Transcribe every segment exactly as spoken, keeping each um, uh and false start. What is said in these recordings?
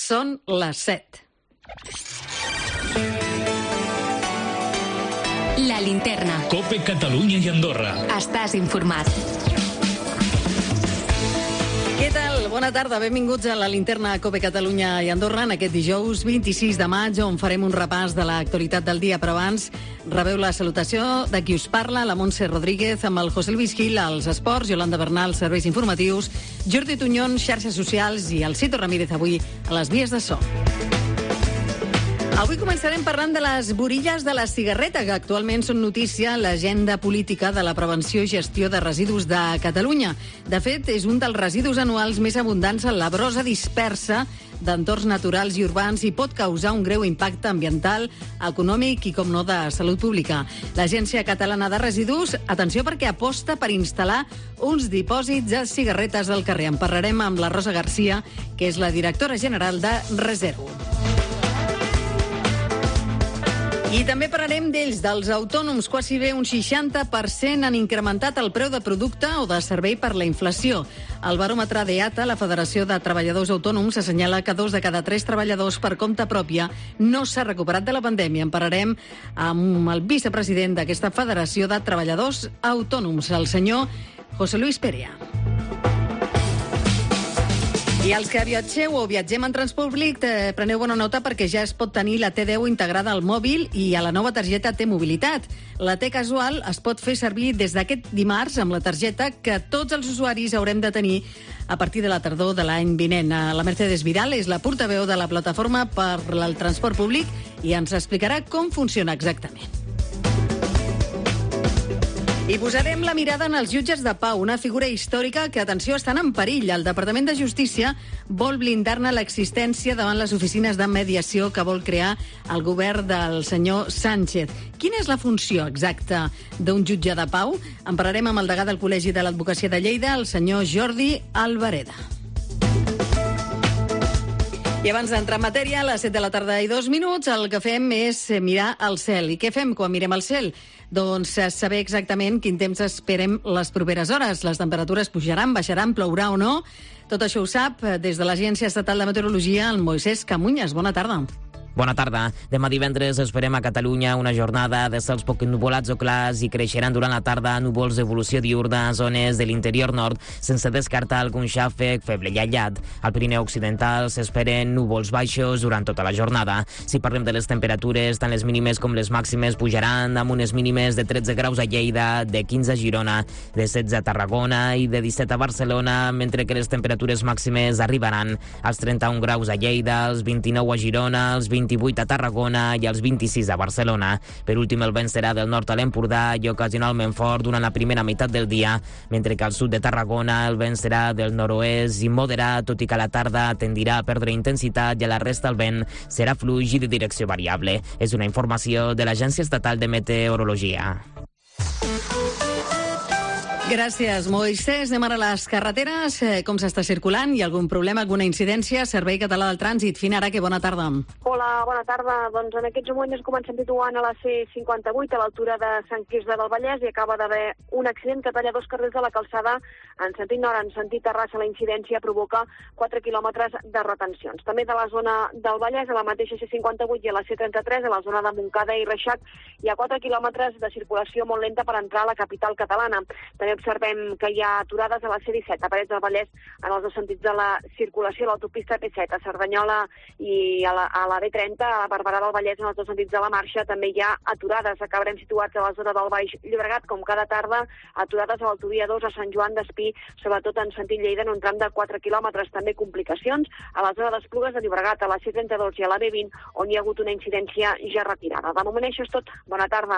Són les set. La Linterna. COPE Catalunya i Andorra. Estàs informat. Què tal? Bona tarda, benvinguts a la Linterna COPE Catalunya i Andorra en aquest dijous vint-i-sis de maig, on farem un repàs de l'actualitat del dia. Però abans rebeu la salutació de qui us parla, la Montse Rodríguez, amb el José Luis Gil als esports, Yolanda Bernal, serveis informatius, Jordi Tuñón, xarxes socials, i el Cito Ramírez avui a les vies de so. Avui començarem parlant de les borilles de la cigarreta, que actualment són notícia a l'agenda política de la prevenció i gestió de residus de Catalunya. De fet, és un dels residus anuals més abundants en la brossa dispersa d'entorns naturals i urbans i pot causar un greu impacte ambiental, econòmic i, com no, de salut pública. L'Agència Catalana de Residus, atenció, perquè aposta per instal·lar uns dipòsits de cigarretes al carrer. En parlarem amb la Rosa Garcia, que és la directora general de Reservo. I també parlarem d'ells, dels autònoms. Quasi bé un seixanta per cent han incrementat el preu de producte o de servei per la inflació. El baròmetre d'E A T A, la Federació de Treballadors Autònoms, assenyala que dos de cada tres treballadors per compte pròpia no s'ha recuperat de la pandèmia. En parlarem amb el vicepresident d'aquesta Federació de Treballadors Autònoms, el senyor José Luis Perea. I els que viatgeu o viatgem en transport públic, eh, preneu bona nota perquè ja es pot tenir la T deu integrada al mòbil i a la nova targeta T-Mobilitat. La T casual es pot fer servir des d'aquest dimarts amb la targeta que tots els usuaris haurem de tenir a partir de la tardor de l'any vinent. La Mercedes Vidal és la portaveu de la plataforma per al transport públic i ens explicarà com funciona exactament. I posarem la mirada en els jutges de pau, una figura històrica que, atenció, estan en perill. El Departament de Justícia vol blindar-ne l'existència davant les oficines de mediació que vol crear el govern del senyor Sánchez. Quina és la funció exacta d'un jutge de pau? En parlarem amb el degà del Col·legi de l'Advocacia de Lleida, el senyor Jordi Albareda. I abans d'entrar en matèria, a les set de la tarda i dos minuts, el que fem és mirar al cel. I què fem quan mirem al cel? Doncs saber exactament quin temps esperem les properes hores. Les temperatures pujaran, baixaran, plourà o no? Tot això ho sap des de l'Agència Estatal de Meteorologia el Moisés Camuñas. Bona tarda. Bona tarda. Demà divendres esperem a Catalunya una jornada de cels poc nuvolats o clars i creixeran durant la tarda núvols d'evolució diurna a zones de l'interior nord, sense descartar algun xàfec feble i aïllat. Al Pirineu Occidental s'esperen núvols baixos durant tota la jornada. Si parlem de les temperatures, tant les mínimes com les màximes pujaran amb unes mínimes de tretze graus a Lleida, de quinze a Girona, de setze a Tarragona i de disset a Barcelona, mentre que les temperatures màximes arribaran als trenta-un graus a Lleida, als vint-i-nou a Girona, als vint-i-vuit a Tarragona i als vint-i-sis a Barcelona. Per últim, el vent serà del nord a l'Empordà i ocasionalment fort durant la primera meitat del dia, mentre que al sud de Tarragona el vent serà del nord-oest i moderat, tot i que a la tarda tendirà a perdre intensitat i a la resta el vent serà fluix i de direcció variable. És una informació de l'Agència Estatal de Meteorologia. Gràcies, Moisés. Anem ara a les carreteres. Eh, com s'està circulant? Hi ha algun problema, alguna incidència? Servei Català del Trànsit. Fina Araque, bona tarda. Hola, bona tarda. Doncs en aquests moments ens comencem situant a la C cinquanta-vuit, a l'altura de Sant Quirze del Vallès, i acaba d'haver un accident que talla dos carrils de la calçada en sentit nord, en sentit Terrassa. La incidència provoca quatre quilòmetres de retencions. També de la zona del Vallès, a la mateixa C cinquanta-vuit i a la C trenta-tres, a la zona de Montcada i Reixac, hi ha quatre quilòmetres de circulació molt lenta per entrar a la capital catalana. També observem que hi ha aturades a la C disset, a Parets del Vallès, en els dos sentits de la circulació, a l'autopista P set, a Cerdanyola i a la, a la B trenta, a Barberà del Vallès, en els dos sentits de la marxa, també hi ha aturades. Acabarem situats a la zona del Baix Llobregat, com cada tarda, aturades a l'autovia dos a Sant Joan d'Espí, sobretot en sentit Lleida, en un tram de quatre quilòmetres. També complicacions a la zona d'Esplugues de Llobregat, a la C trenta-dos i a la B vint, on hi ha hagut una incidència ja retirada. De moment això és tot. Bona tarda.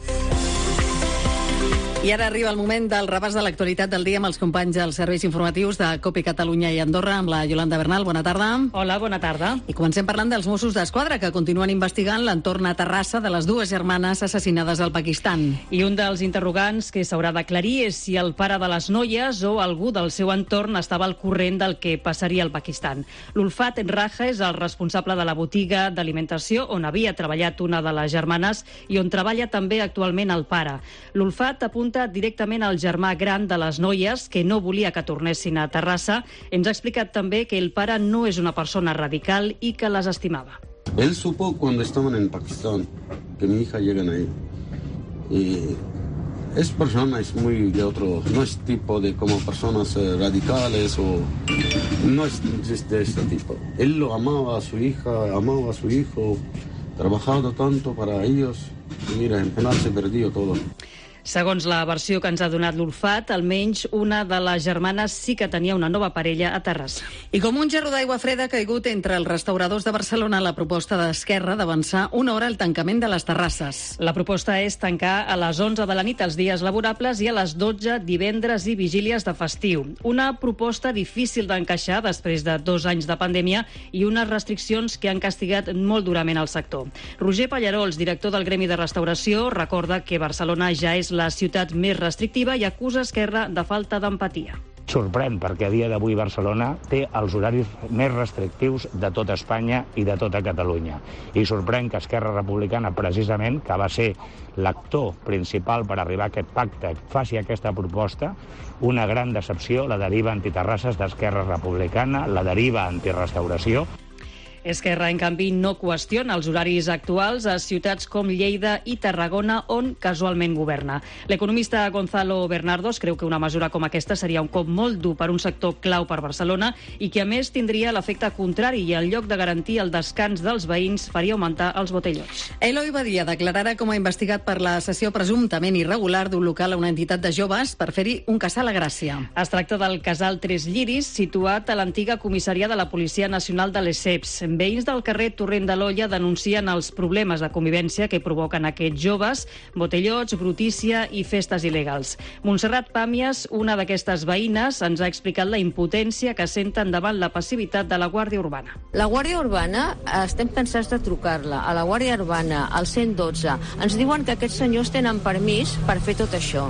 I ara arriba el moment del repàs de l'actualitat del dia amb els companys dels serveis informatius de COPE Catalunya i Andorra, amb la Yolanda Bernal. Bona tarda. Hola, bona tarda. I comencem parlant dels Mossos d'Esquadra, que continuen investigant l'entorn a Terrassa de les dues germanes assassinades al Pakistan. I un dels interrogants que s'haurà d'aclarir és si el pare de les noies o algú del seu entorn estava al corrent del que passaria al Pakistan. L'Ulfat Raja és el responsable de la botiga d'alimentació on havia treballat una de les germanes i on treballa també actualment el pare. L'Ulfat apunta pregunta directament al germà gran de les noies, que no volia que tornessin a Terrassa. Ens ha explicat també que el pare no és una persona radical i que les estimava. Él supo cuando estaban en Pakistán que mi hija llegan ahí. Y es persona, es muy de otro, no es tipo de como personas eh, radicales o no es, es de este tipo. Él lo amaba a su hija, amaba a su hijo, trabajado tanto para ellos y mira, en final se perdió todo. Segons la versió que ens ha donat l'Ulfat, almenys una de les germanes sí que tenia una nova parella a Terrassa. I com un gerro d'aigua freda ha caigut entre els restauradors de Barcelona la proposta d'Esquerra d'avançar una hora el tancament de les terrasses. La proposta és tancar a les onze de la nit els dies laborables i a les dotze divendres i vigílies de festiu. Una proposta difícil d'encaixar després de dos anys de pandèmia i unes restriccions que han castigat molt durament el sector. Roger Pallarols, director del Gremi de Restauració, recorda que Barcelona ja és la ciutat més restrictiva i acusa Esquerra de falta d'empatia. Sorprèn perquè a dia d'avui Barcelona té els horaris més restrictius de tota Espanya i de tota Catalunya. I sorprèn que Esquerra Republicana, precisament, que va ser l'actor principal per arribar a aquest pacte, faci aquesta proposta. Una gran decepció, la deriva antiterrasses d'Esquerra Republicana, la deriva antirestauració. Esquerra, en canvi, no qüestiona els horaris actuals a ciutats com Lleida i Tarragona, on casualment governa. L'economista Gonzalo Bernardos creu que una mesura com aquesta seria un cop molt dur per un sector clau per Barcelona i que, a més, tindria l'efecte contrari i, en lloc de garantir el descans dels veïns, faria augmentar els botellots. Eloi Badia declararà com a investigat per la cessió presumptament irregular d'un local a una entitat de joves per fer-hi un casal a Gràcia. Es tracta del casal Tres Lliris, situat a l'antiga comissaria de la Policia Nacional de Lesseps. Veïns del carrer Torrent de l'Olla denuncien els problemes de convivència que provoquen aquests joves, botellots, brutícia i festes il·legals. Montserrat Pàmies, una d'aquestes veïnes, ens ha explicat la impotència que senten davant la passivitat de la Guàrdia Urbana. La Guàrdia Urbana, estem pensats de trucar-la a la Guàrdia Urbana, al cent dotze. Ens diuen que aquests senyors tenen permís per fer tot això.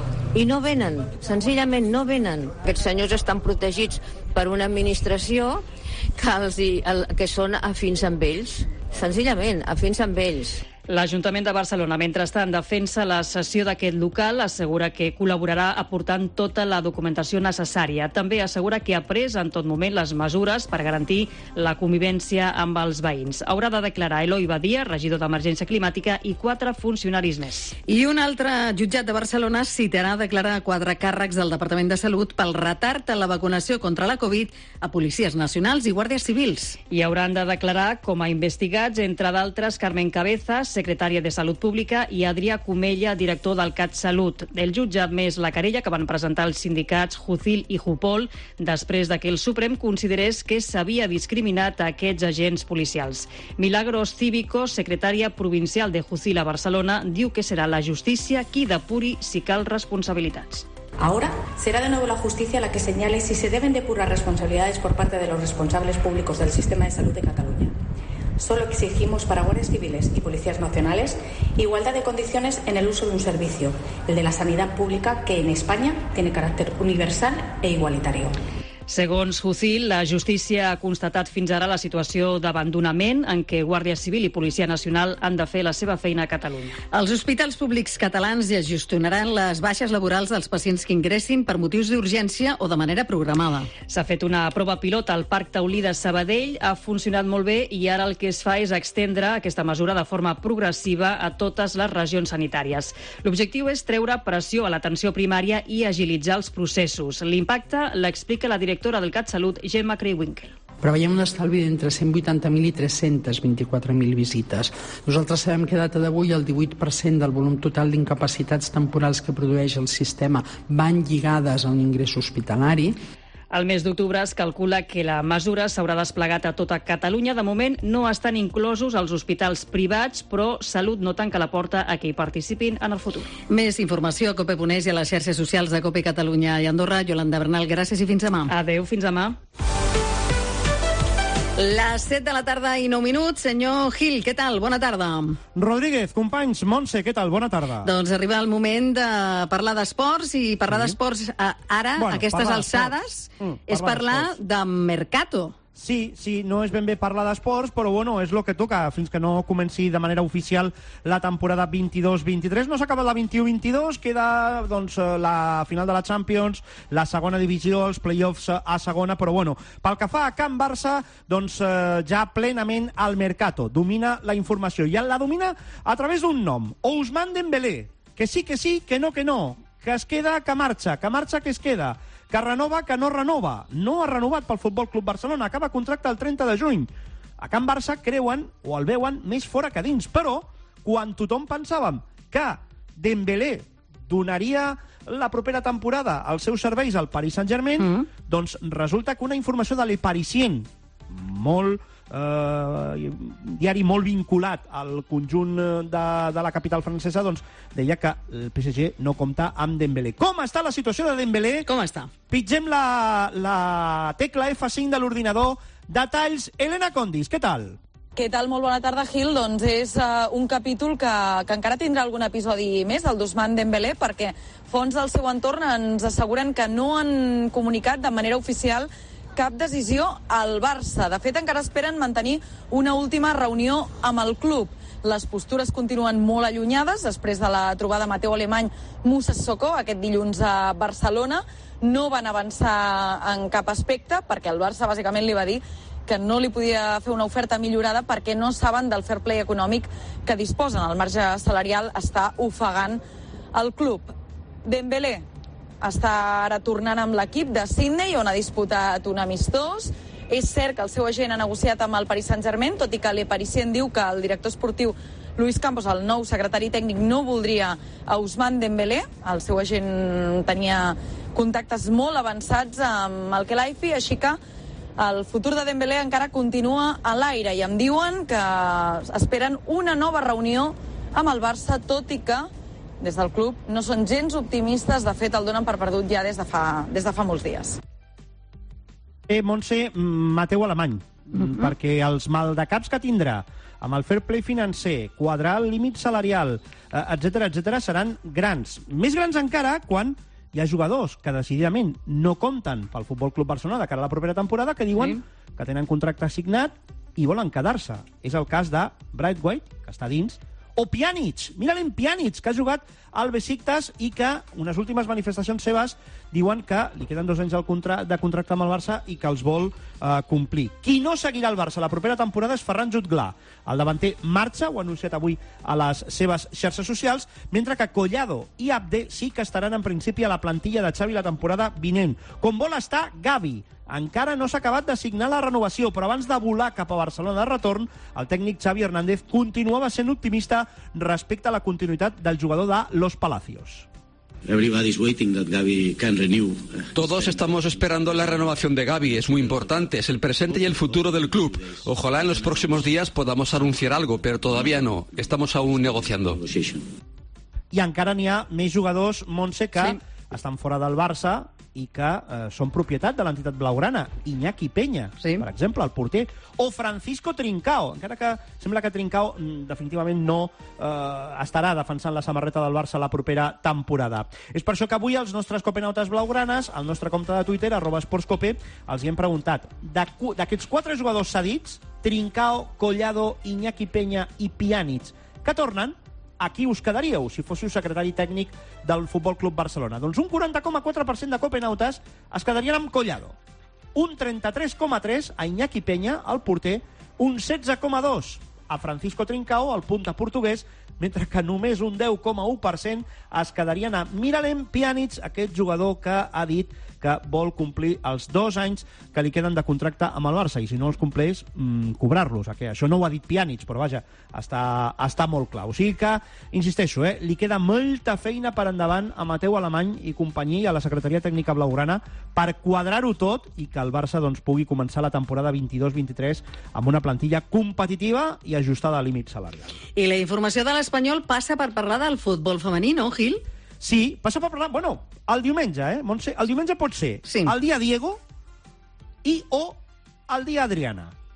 I no venen, senzillament no venen. Aquests senyors estan protegits per una administració que, els, el, que són afins amb ells, senzillament, afins amb ells. L'Ajuntament de Barcelona, mentrestant, defensa la cessió d'aquest local, assegura que col·laborarà aportant tota la documentació necessària. També assegura que ha pres en tot moment les mesures per garantir la convivència amb els veïns. Haurà de declarar Eloi Badia, regidor d'Emergència Climàtica, i quatre funcionaris més. I un altre jutjat de Barcelona citarà a declarar quatre càrrecs del Departament de Salut pel retard en la vacunació contra la Covid a policies nacionals i guàrdies civils. I hauran de declarar com a investigats, entre d'altres, Carmen Cabezas, secretària de Salut Pública, i Adrià Comella, director del CatSalut. El jutge ha admès la querella que van presentar els sindicats Jucil i Jupol després de que el Suprem considerés que s'havia discriminat a aquests agents policials. Milagros Cívico, secretària provincial de Jucil a Barcelona, diu que serà la justícia qui depuri si cal responsabilitats. Ahora será de nuevo la justicia la que señale si se deben depurar responsabilidades por parte de los responsables públicos del sistema de salud de Cataluña. Solo exigimos para guardias civiles y policías nacionales igualdad de condiciones en el uso de un servicio, el de la sanidad pública, que en España tiene carácter universal e igualitario. Segons Jucil, la justícia ha constatat fins ara la situació d'abandonament en què Guàrdia Civil i Policia Nacional han de fer la seva feina a Catalunya. Els hospitals públics catalans ja gestionaran les baixes laborals dels pacients que ingressin per motius d'urgència o de manera programada. S'ha fet una prova pilot al Parc Taulí de Sabadell, ha funcionat molt bé i ara el que es fa és extendre aquesta mesura de forma progressiva a totes les regions sanitàries. L'objectiu és treure pressió a l'atenció primària i agilitzar els processos. L'impacte l'explica la directora directora del CatSalut, Gemma Creuwinkel. Preveiem un estalvi d'entre cent vuitanta mil i tres-cents vint-i-quatre mil visites. Nosaltres sabem que a data d'avui el divuit per cent del volum total d'incapacitats temporals que produeix el sistema van lligades a un ingrés hospitalari. Al mes d'octubre es calcula que la mesura s'haurà desplegat a tota Catalunya. De moment no estan inclosos els hospitals privats, però Salut no tanca la porta a que hi participin en el futur. Més informació a cope punt es i a les xarxes socials de Cope Catalunya i Andorra. Yolanda Bernal, gràcies i fins demà. Adéu, fins demà. Les set de la tarda i nou minuts. Senyor Gil, què tal? Bona tarda. Rodríguez, companys, Montse, què tal? Bona tarda. Doncs arriba el moment de parlar d'esports i parlar sí. d'esports ara, bueno, a aquestes alçades, mm, és parlar de Mercato. Sí, sí, no és ben bé parlar d'esports, però bueno, és el que toca, fins que no comenci de manera oficial la temporada vint-i-dos vint-i-tres. No s'ha acabat la vint-i-u vint-i-dos, queda doncs, la final de la Champions, la segona divisió, els play-offs a segona, però bueno, pel que fa a Can Barça, doncs eh, ja plenament al mercato, domina la informació, i la domina a través d'un nom, Ousmane Dembélé, que sí, que sí, que no, que no, que es queda, que marxa, que marxa, que es queda, que renova, que no renova. No ha renovat pel Futbol Club Barcelona, acaba contracte el trenta de juny. A Can Barça creuen, o el veuen, més fora que dins, però quan tothom pensàvem que Dembélé donaria la propera temporada als seus serveis al Paris Saint-Germain, mm. doncs resulta que una informació de Le Parisien, molt eh, diari molt vinculat al conjunt de, de la capital francesa, doncs deia que el P S G no compta amb Dembélé. Com està la situació de Dembélé? Com està? Pitgem la, la tecla F cinc de l'ordinador. Detalls, Elena Condis, què tal? Què tal? Molt bona tarda, Gil. Doncs és uh, un capítol que, que encara tindrà algun episodi més, el d'Ousmane Dembélé, perquè fons del seu entorn ens asseguren que no han comunicat de manera oficial cap decisió al Barça. De fet, encara esperen mantenir una última reunió amb el club. Les postures continuen molt allunyades després de la trobada Mateu Alemany Moussa Sissoko aquest dilluns a Barcelona. No van avançar en cap aspecte perquè el Barça bàsicament li va dir que no li podia fer una oferta millorada perquè no saben del fair play econòmic que disposen. El marge salarial està ofegant el club. Dembélé està ara tornant amb l'equip de Sydney, on ha disputat un amistós. És cert que el seu agent ha negociat amb el Paris Saint-Germain, tot i que Le Parisien diu que el director esportiu Luis Campos, el nou secretari tècnic, no voldria a Ousmane Dembélé. El seu agent tenia contactes molt avançats amb el Khelaifi, així que el futur de Dembélé encara continua a l'aire i em diuen que esperen una nova reunió amb el Barça, tot i que des del club no són gens optimistes. De fet, el donen per perdut ja des de fa, des de fa molts dies. Eh, Montse, Mateu Alemany, mm-hmm. perquè els maldecaps que tindrà amb el fair play financer, quadrar el límit salarial, etcètera, etcètera, seran grans. Més grans encara quan hi ha jugadors que decididament no compten pel Futbol Club Barcelona de cara a la propera temporada, que diuen sí. que tenen contracte assignat i volen quedar-se. És el cas de Braithwaite, que està dins, o Pjanic, mira-l'en Pjanic, que ha jugat al Besiktas i que unes últimes manifestacions seves diuen que li queden dos anys de contracte amb el Barça i que els vol eh, complir. Qui no seguirà el Barça la propera temporada és Ferran Jutglar. El davanter marxa, ho ha anunciat avui a les seves xarxes socials, mentre que Collado i Abde sí que estaran en principi a la plantilla de Xavi la temporada vinent. Com vol estar Gavi. Encara no s'ha acabat de signar la renovació, però abans de volar cap a Barcelona de retorn, el tècnic Xavi Hernández continuava sent optimista respecte a la continuïtat del jugador de Los Palacios. Todos estamos esperando la renovación de Gavi, es muy importante, es el presente y el futuro del club. Ojalá en los próximos días podamos anunciar algo, pero todavía no, estamos aún negociando. I encara n'hi ha més jugadors, Montse, que sí. estan fora del Barça i que eh, són propietat de l'entitat blaugrana. Iñaki Peña, sí. per exemple, el porter, o Francisco Trincao, encara que sembla que Trincao mm, definitivament no eh, estarà defensant la samarreta del Barça la propera temporada. És per això que avui els nostres copenautes blaugranes, al nostre compte de Twitter, arroba esportscope, els hi hem preguntat, d'aquests quatre jugadors cedits, Trincao, Collado, Iñaki Peña i Pjanic, que tornen, a qui us quedaríeu si fóssiu secretari tècnic del Futbol Club Barcelona? Doncs un quaranta coma quatre per cent de copenautes es quedarien amb Collado, un trenta-tres coma tres a Iñaki Peña, el porter, un setze coma dos a Francisco Trincao, el punta portuguès, mentre que només un deu coma u per cent es quedarien a Miralem Pjanic, aquest jugador que ha dit que vol complir els dos anys que li queden de contracte amb el Barça, i si no els compleix, mmm, cobrar-los. Que això no ho ha dit Pjanic, però vaja, està, està molt clar. O sigui que, insisteixo, eh, li queda molta feina per endavant a Mateu Alemany i companyia, a la secretaria tècnica blaugrana, per quadrar-ho tot i que el Barça doncs, pugui començar la temporada vint-i-dos vint-i-tres amb una plantilla competitiva i ajustada al límit salarial. I la informació de l'Espanyol passa per parlar del futbol femení, no, Gil? Sí, passa per parlar... Bueno, el diumenge, eh, Montse? El diumenge pot ser sí. el dia Diego i o el dia Adriana.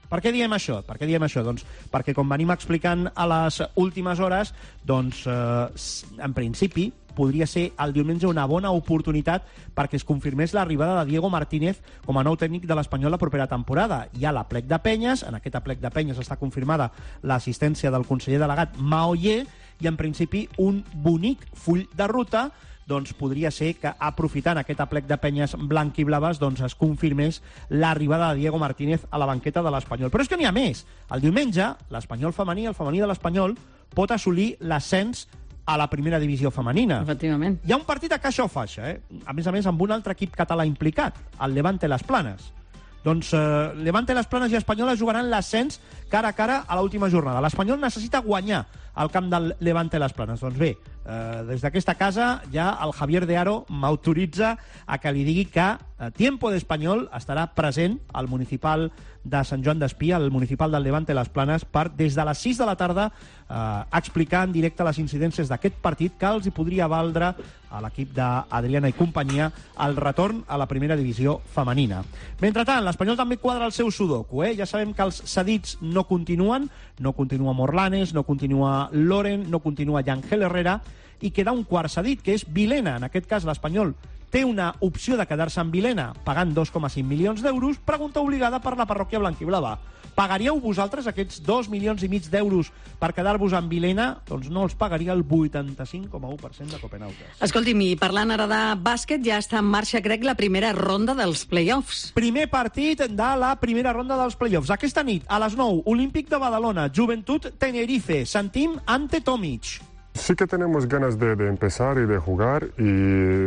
Per què diem això? Per què diem això? Doncs perquè, com venim explicant a les últimes hores, doncs, eh, en principi, podria ser el diumenge una bona oportunitat perquè es confirmés l'arribada de Diego Martínez com a nou tècnic de l'Espanyol la propera temporada. Hi ha la plec de penyes, en aquest plec de penyes està confirmada l'assistència del conseller delegat Maoyer, i en principi un bonic full de ruta doncs podria ser que, aprofitant aquest aplec de penyes blanc i blaves, doncs es confirmés l'arribada de Diego Martínez a la banqueta de l'Espanyol. Però és que n'hi ha més. El diumenge, l'Espanyol femení, el femení de l'Espanyol, pot assolir l'ascens a la primera divisió femenina. Efectivament. Hi ha un partit a caixa o faixa, eh? A més a més, amb un altre equip català implicat, el Levante Les Planes. Doncs eh, Levante Les Planes i Espanyola jugaran l'ascens cara a cara a l'última jornada. L'Espanyol necessita guanyar al camp del Levante Les Planes. Doncs bé, eh, des d'aquesta casa ja el Javier de Aro m'autoritza a que li digui que eh, Tiempo d'Espanyol estarà present al municipal de Sant Joan d'Espí, al municipal del Levante Les Planes, per des de les sis de la tarda eh, explicar en directe les incidències d'aquest partit que els hi podria valdre a l'equip d'Adriana i companyia el retorn a la primera divisió femenina. Mentrestant, l'Espanyol també quadra el seu sudoku. Eh? Ja sabem que els cedits no continuen, no continua Morlanes, no continua Loren, no continua Yangel Herrera, i queda un quart cedit, que és Vilena. En aquest cas, l'Espanyol té una opció de quedar-se amb Vilena pagant dos coma cinc milions d'euros. Pregunta obligada per la parròquia blanquiblava. Pagaríeu vosaltres aquests dos milions i mig d'euros per quedar-vos amb Vilena? Doncs no els pagaria el vuitanta-cinc coma u per cent de copenautes. Escolti'm, i parlant ara de bàsquet, ja està en marxa, crec, la primera ronda dels play-offs. Primer partit de la primera ronda dels play-offs. Aquesta nit, a les nou, Olímpic de Badalona, Joventut Tenerife. Sentim Ante Tomic. Sí que tenemos ganas de, de empezar y de jugar y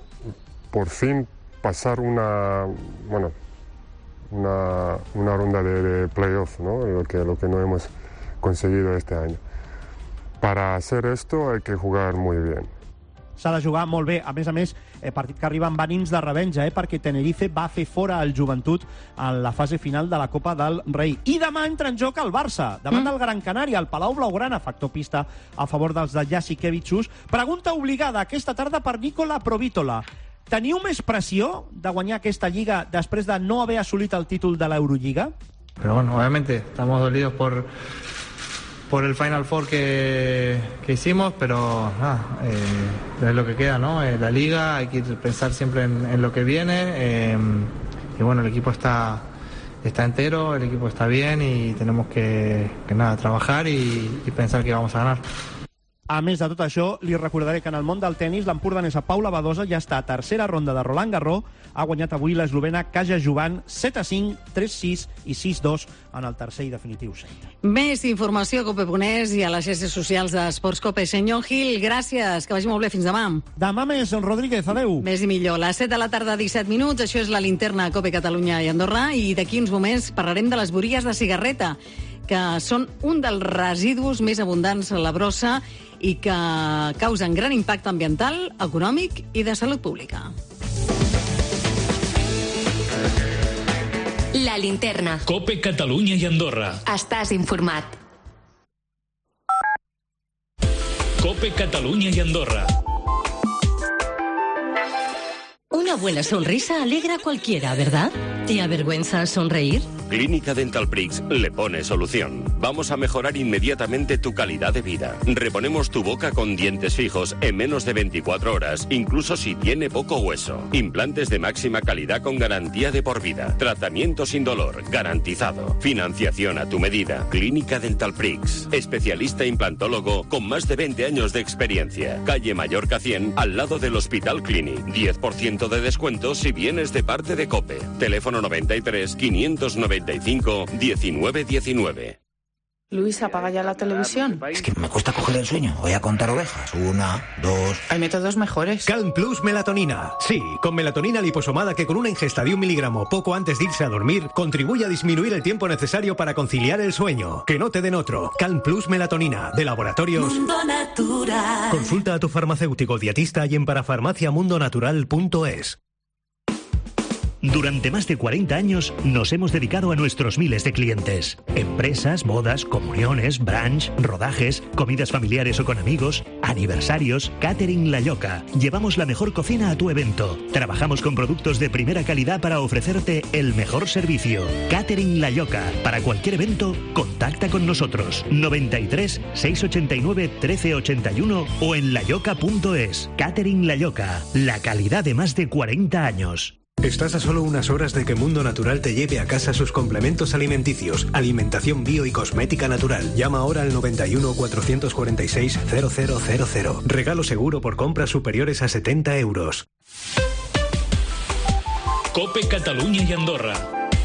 por fin pasar una, bueno, una, una ronda de, de playoff, ¿no? Lo que, lo que no hemos conseguido este año. Para hacer esto hay que jugar muy bien. S'ha de jugar molt bé. A més a més, eh, partit que arriba amb ànims de revenja, eh, perquè Tenerife va fer fora el Joventut en la fase final de la Copa del Rei. I demà entra en joc el Barça, davant mm. del Gran Canària, el Palau Blaugrana, factor pista a favor dels de Jasikevičius. Pregunta obligada aquesta tarda per Nicola Provítola. Teniu més pressió de guanyar aquesta lliga després de no haver assolit el títol de l'Eurolliga? Pero bueno, obviamente estamos dolidos por, por el Final Four que, que hicimos, pero nada, eh, es lo que queda, ¿no? Eh, la liga, hay que pensar siempre en, en lo que viene, eh, y bueno, el equipo está, está entero, el equipo está bien y tenemos que, que nada, trabajar y, y pensar que vamos a ganar. A més de tot això, li recordaré que en el món del tennis l'empordanesa Paula Badosa ja està a tercera ronda de Roland Garros. Ha guanyat avui l'eslovena Kaja Juvan set a cinc, tres a sis i sis a dos en el tercer i definitiu set. Més informació a Cope punt es i a les xarxes socials d'Esports Cope. Senyor Gil, gràcies, que vagi molt bé. Fins demà. Demà més, Rodríguez, adeu. Més i millor. A les set de la tarda, disset minuts. Això és la linterna a Cope Catalunya i Andorra. I d'aquí uns moments parlarem de les borilles de cigarreta, que són un dels residus més abundants a la brossa i que causen gran impacte ambiental, econòmic i de salut pública. La linterna. Cope Catalunya i Andorra. Estàs informat. Cope Catalunya i Andorra. Una buena sonrisa alegra a cualquiera, ¿verdad? ¿Te avergüenza sonreír? Clínica Dental Prix le pone solución. Vamos a mejorar inmediatamente tu calidad de vida. Reponemos tu boca con dientes fijos en menos de veinticuatro horas, incluso si tiene poco hueso. Implantes de máxima calidad con garantía de por vida. Tratamiento sin dolor, garantizado. Financiación a tu medida. Clínica Dental Prix. Especialista implantólogo con más de veinte años de experiencia. Calle Mallorca cien, al lado del Hospital Clinic. diez por ciento de descuento si vienes de parte de COPE. Teléfono noventa y tres, quinientos noventa y cinco, diecinueve diecinueve. Luis, apaga ya la televisión. Es que me cuesta coger el sueño. Voy a contar ovejas. Una, dos... Hay métodos mejores. Calm Plus Melatonina. Sí, con melatonina liposomada que con una ingesta de un miligramo poco antes de irse a dormir contribuye a disminuir el tiempo necesario para conciliar el sueño. Que no te den otro. Calm Plus Melatonina, de Laboratorios Mundo Natural. Consulta a tu farmacéutico dietista y en parafarmacia mundo natural punto es. Durante más de cuarenta años nos hemos dedicado a nuestros miles de clientes. Empresas, bodas, comuniones, brunch, rodajes, comidas familiares o con amigos. aniversarios, Catering La Lloca. Llevamos la mejor cocina a tu evento. Trabajamos con productos de primera calidad para ofrecerte el mejor servicio. Catering La Lloca. Para cualquier evento, contacta con nosotros. noventa y tres, seiscientos ochenta y nueve, trece ochenta y uno o en layoca punto es. Catering La Lloca. La calidad de más de cuarenta años. Estás a solo unas horas de que Mundo Natural te lleve a casa sus complementos alimenticios, alimentación bio y cosmética natural. Llama ahora al noventa y uno, cuatrocientos cuarenta y seis, cero cero cero cero. Regalo seguro por compras superiores a setenta euros. COPE Catalunya y Andorra.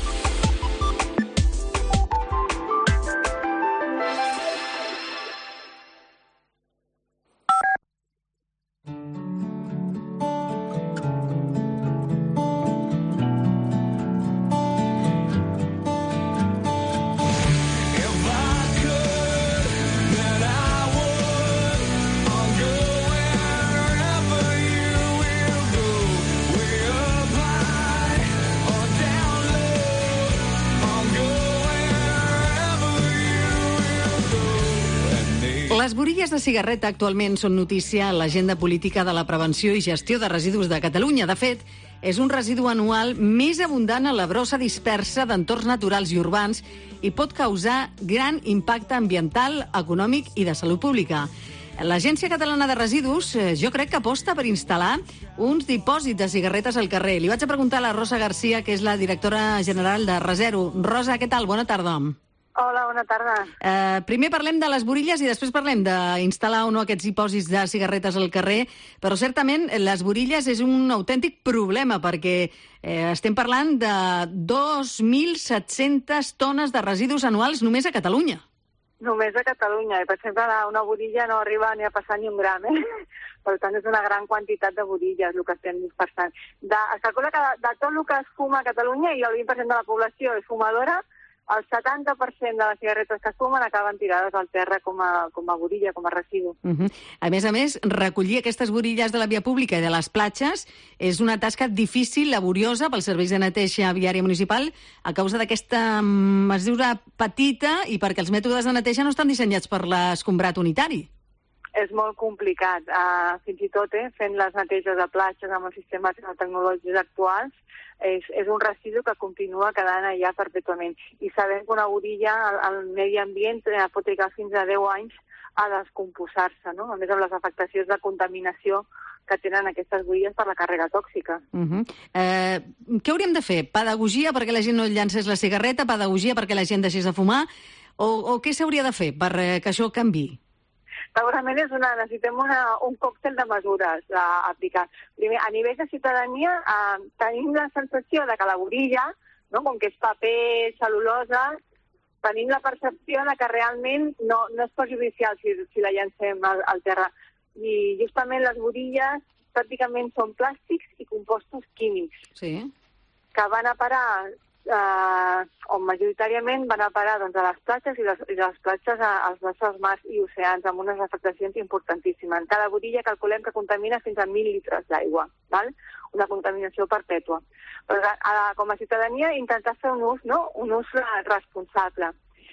Les borilles de cigarreta actualment són notícia a l'agenda política de la prevenció i gestió de residus de Catalunya. De fet, és un residu anual més abundant a la brossa dispersa d'entorns naturals i urbans i pot causar gran impacte ambiental, econòmic i de salut pública. L'Agència Catalana de Residus, jo crec que aposta per instal·lar uns dipòsits de cigarretes al carrer. Li vaig a preguntar a la Rosa Garcia, que és la directora general de Resero. Rosa, què tal? Bona tarda. Hola, bona tarda. Uh, primer parlem de les borilles i després parlem d'instal·lar o no aquests dipòsits de cigarretes al carrer, però certament les borilles és un autèntic problema perquè eh, estem parlant de dos mil set-centes tones de residus anuals només a Catalunya. Només a Catalunya, i per exemple una borilla no arriba ni a passar ni un gram, eh? Per tant és una gran quantitat de borilles el que estem dispersant. De, es calcula que de, de tot el que es fuma a Catalunya, i el vint per cent de la població és fumadora, el setanta per cent de les cigarretes que es fumen acaben tirades al terra com a, com a borilla, com a residu. Uh -huh. A més a més, recollir aquestes borilles de la via pública i de les platges és una tasca difícil, laboriosa pels serveis de neteja viària municipal a causa d'aquesta mesura petita i perquè els mètodes de neteja no estan dissenyats per l'escombrat unitari. És molt complicat, uh, fins i tot eh, fent les neteges de platges amb els sistemes tecnològics actuals. És, és un residu que continua quedant allà perpètuament. I sabem que una borilla al, al medi ambient eh, pot trigar fins a deu anys a descomposar-se, no? A més amb les afectacions de contaminació que tenen aquestes borilles per la càrrega tòxica. Uh -huh. eh, què hauríem de fer? Pedagogia perquè la gent no llancés la cigarreta? Pedagogia perquè la gent deixés de fumar? O, o què s'hauria de fer per eh, que això canviï? Segurament és una, necessitem una, un còctel de mesures a aplicar. Primer, a nivell de ciutadania, eh, tenim la sensació de que la borilla, no, com que és paper, cel·lulosa, tenim la percepció de que realment no, no és perjudicial si, si la llancem al, al terra. I justament les borilles pràcticament són plàstics i compostos químics sí. que van a parar... Uh, on majoritàriament van a parar doncs, a les platges i les, i les platges a, als nostres mars i oceans amb unes afectacions importantíssimes. Cada borilla calculem que contamina fins a mil litres d'aigua, val? Una contaminació perpètua. Però a, a, com a ciutadania intentar fer un ús, no? un ús responsable.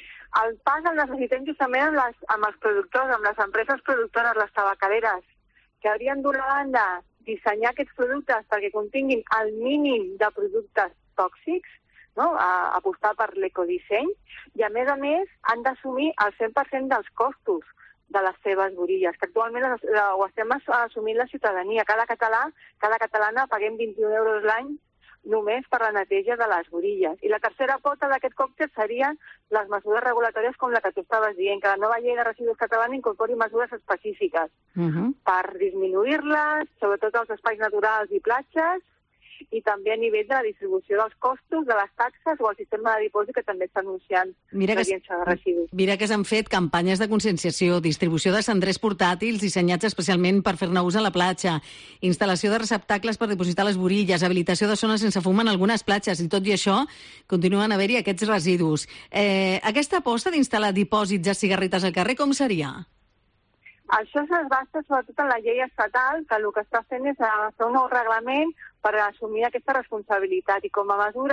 El pas el necessitem justament amb, les, amb els productors, amb les empreses productores, les tabacaderes, que haurien d'una banda dissenyar aquests productes perquè continguin el mínim de productes tòxics, no? a apostar per l'ecodisseny, i a més a més han d'assumir el cent per cent dels costos de les seves borilles, que actualment ho estem assumint la ciutadania. Cada català, cada catalana paguem vint-i-un euros l'any només per la neteja de les borilles. I la tercera pota d'aquest còctel serien les mesures regulatòries com la que tu estaves dient, que la nova llei de residus catalana incorpori mesures específiques uh -huh. per disminuir-les, sobretot als espais naturals i platges, i també a nivell de la distribució dels costos, de les taxes o el sistema de dipòsit que també està anunciant l'Agència de Residus. Mira que s'han fet campanyes de conscienciació, distribució de cendrers portàtils dissenyats especialment per fer-ne ús a la platja, instal·lació de receptacles per dipositar les borilles, habilitació de zones sense fum en algunes platges, i tot i això continuen a haver-hi aquests residus. Eh, aquesta aposta d'instal·lar dipòsits de cigarretes al carrer, com seria? Això es basa sobretot en la llei estatal, que el que està fent és fer un nou reglament per assumir aquesta responsabilitat. I com a mesura,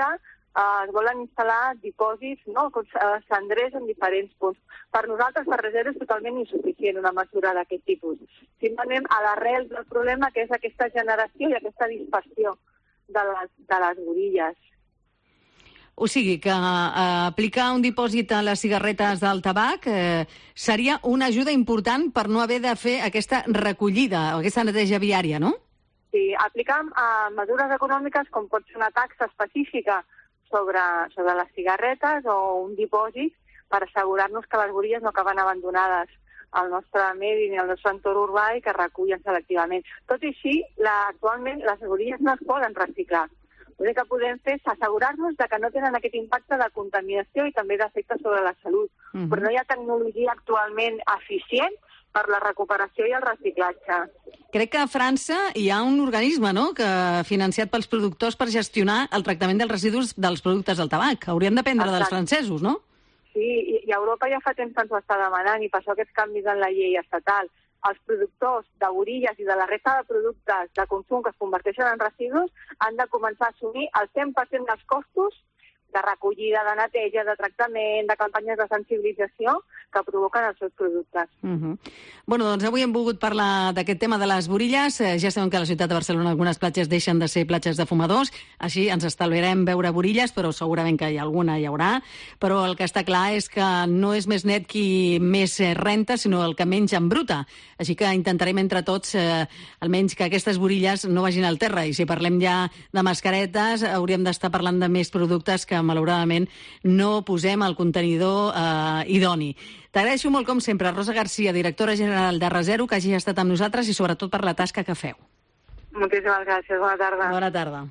Uh, es volen instal·lar dipòsits, no? Cendrers en diferents punts. Per nosaltres, per Reserva, és totalment insuficient una mesura d'aquest tipus. Simplement a l'arrel del problema, que és aquesta generació i aquesta dispersió de les, de les borilles. O sigui que eh, aplicar un dipòsit a les cigarretes del tabac eh, seria una ajuda important per no haver de fer aquesta recollida, aquesta neteja viària, no? Sí, aplicar uh, mesures econòmiques com pot ser una taxa específica sobre, sobre les cigarretes o un dipòsit per assegurar-nos que les borilles no acaben abandonades al nostre medi ni al nostre entorn urbà i que recullen selectivament. Tot i així, la, actualment les borilles no es poden reciclar. L'únic que podem fer és assegurar-nos de que no tenen aquest impacte de contaminació i també d'efecte sobre la salut. Uh-huh. Però no hi ha tecnologia actualment eficient per la recuperació i el reciclatge. Crec que a França hi ha un organisme, no?, que financiat pels productors per gestionar el tractament dels residus dels productes del tabac. Hauríem d'aprendre dels francesos, no? Sí, i, i Europa ja fa temps que ens ho està demanant i per això aquests canvis en la llei estatal. Els productors de borilles i de la resta de productes de consum que es converteixen en residus han de començar a assumir el cent per cent dels costos de recollida, de neteja, de tractament, de campanyes de sensibilització que provoquen els seus productes. Uh-huh. Bueno, doncs avui hem volgut parlar d'aquest tema de les borilles. Eh, ja sabem que a la ciutat de Barcelona algunes platges deixen de ser platges de fumadors, així ens estalviarem veure borilles, però segurament que hi ha alguna hi haurà. Però el que està clar és que no és més net qui més renta, sinó el que menys embruta. Així que intentarem entre tots, eh, almenys que aquestes borilles no vagin al terra. I si parlem ja de mascaretes, hauríem d'estar parlant de més productes que malauradament no posem al contenidor eh, idoni. T'agraeixo molt, com sempre, Rosa Garcia, directora general de Resero, que hagi estat amb nosaltres i sobretot per la tasca que feu. Moltíssimes gràcies. Bona tarda. Bona tarda.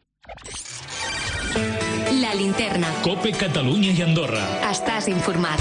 La linterna. COPE Catalunya i Andorra. Estàs informat.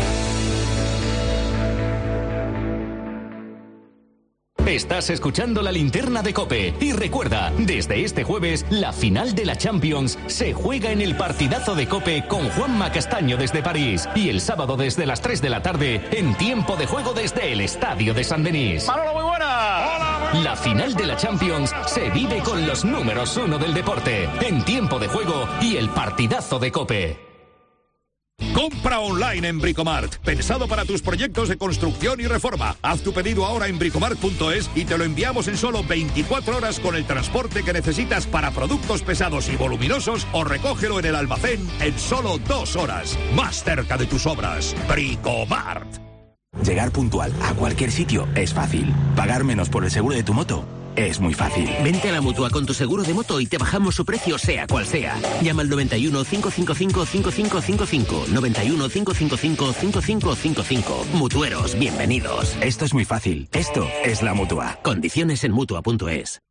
Estás escuchando la linterna de COPE. Y recuerda, desde este jueves, la final de la Champions se juega en el partidazo de COPE con Juanma Castaño desde París. Y el sábado desde las tres de la tarde, en tiempo de juego desde el Estadio de San Denis. ¡Manolo, muy buena! ¡Hola, muy buena! La final de la Champions se vive con los números uno del deporte, en tiempo de juego y el partidazo de COPE. Compra online en Bricomart, pensado para tus proyectos de construcción y reforma. Haz tu pedido ahora en bricomart punto es y te lo enviamos en solo veinticuatro horas con el transporte que necesitas para productos pesados y voluminosos o recógelo en el almacén en solo dos horas. Más cerca de tus obras. Bricomart. Llegar puntual a cualquier sitio es fácil. Pagar menos por el seguro de tu moto es muy fácil. Vente a la Mutua con tu seguro de moto y te bajamos su precio sea cual sea. Llama al noventa y uno, cinco cinco cinco, cinco cinco cinco cinco. noventa y uno, cinco cinco cinco, cinco cinco cinco cinco. Mutueros, bienvenidos. Esto es muy fácil. Esto es la Mutua. Condiciones en Mutua punto es.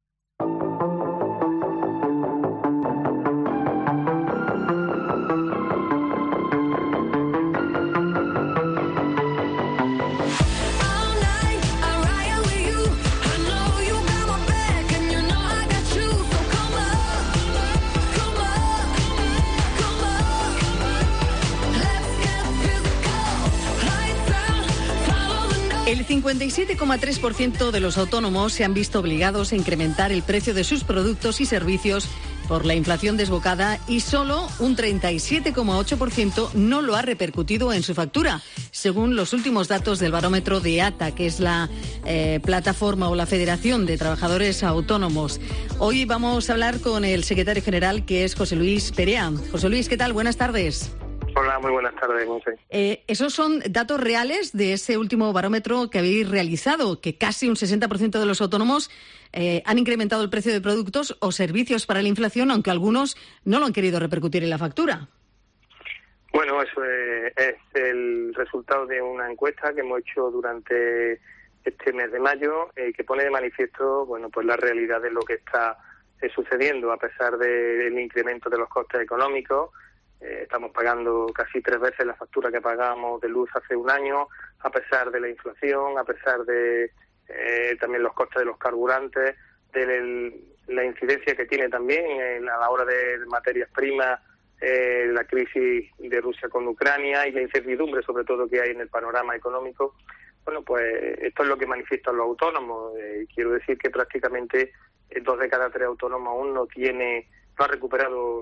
El cincuenta y siete coma tres por ciento de los autónomos se han visto obligados a incrementar el precio de sus productos y servicios por la inflación desbocada y solo un treinta y siete coma ocho por ciento no lo ha repercutido en su factura, según los últimos datos del barómetro de A T A, que es la eh, plataforma o la Federación de Trabajadores Autónomos. Hoy vamos a hablar con el secretario general, que es José Luis Perea. José Luis, ¿qué tal? Buenas tardes. Hola, muy buenas tardes, Monse. Eh, esos son datos reales de ese último barómetro que habéis realizado, que casi un sesenta por ciento de los autónomos eh, han incrementado el precio de productos o servicios para la inflación, aunque algunos no lo han querido repercutir en la factura. Bueno, eso es, es el resultado de una encuesta que hemos hecho durante este mes de mayo, eh, que pone de manifiesto, bueno, pues la realidad de lo que está eh, sucediendo a pesar del incremento de los costes económicos. Eh, estamos pagando casi tres veces la factura que pagábamos de luz hace un año, a pesar de la inflación, a pesar de eh, también los costes de los carburantes, de el, la incidencia que tiene también en, a la hora de materias primas, eh, la crisis de Rusia con Ucrania y la incertidumbre sobre todo que hay en el panorama económico. Bueno, pues esto es lo que manifiestan los autónomos. Eh, quiero decir que prácticamente eh, dos de cada tres autónomos aún no tiene, no ha recuperado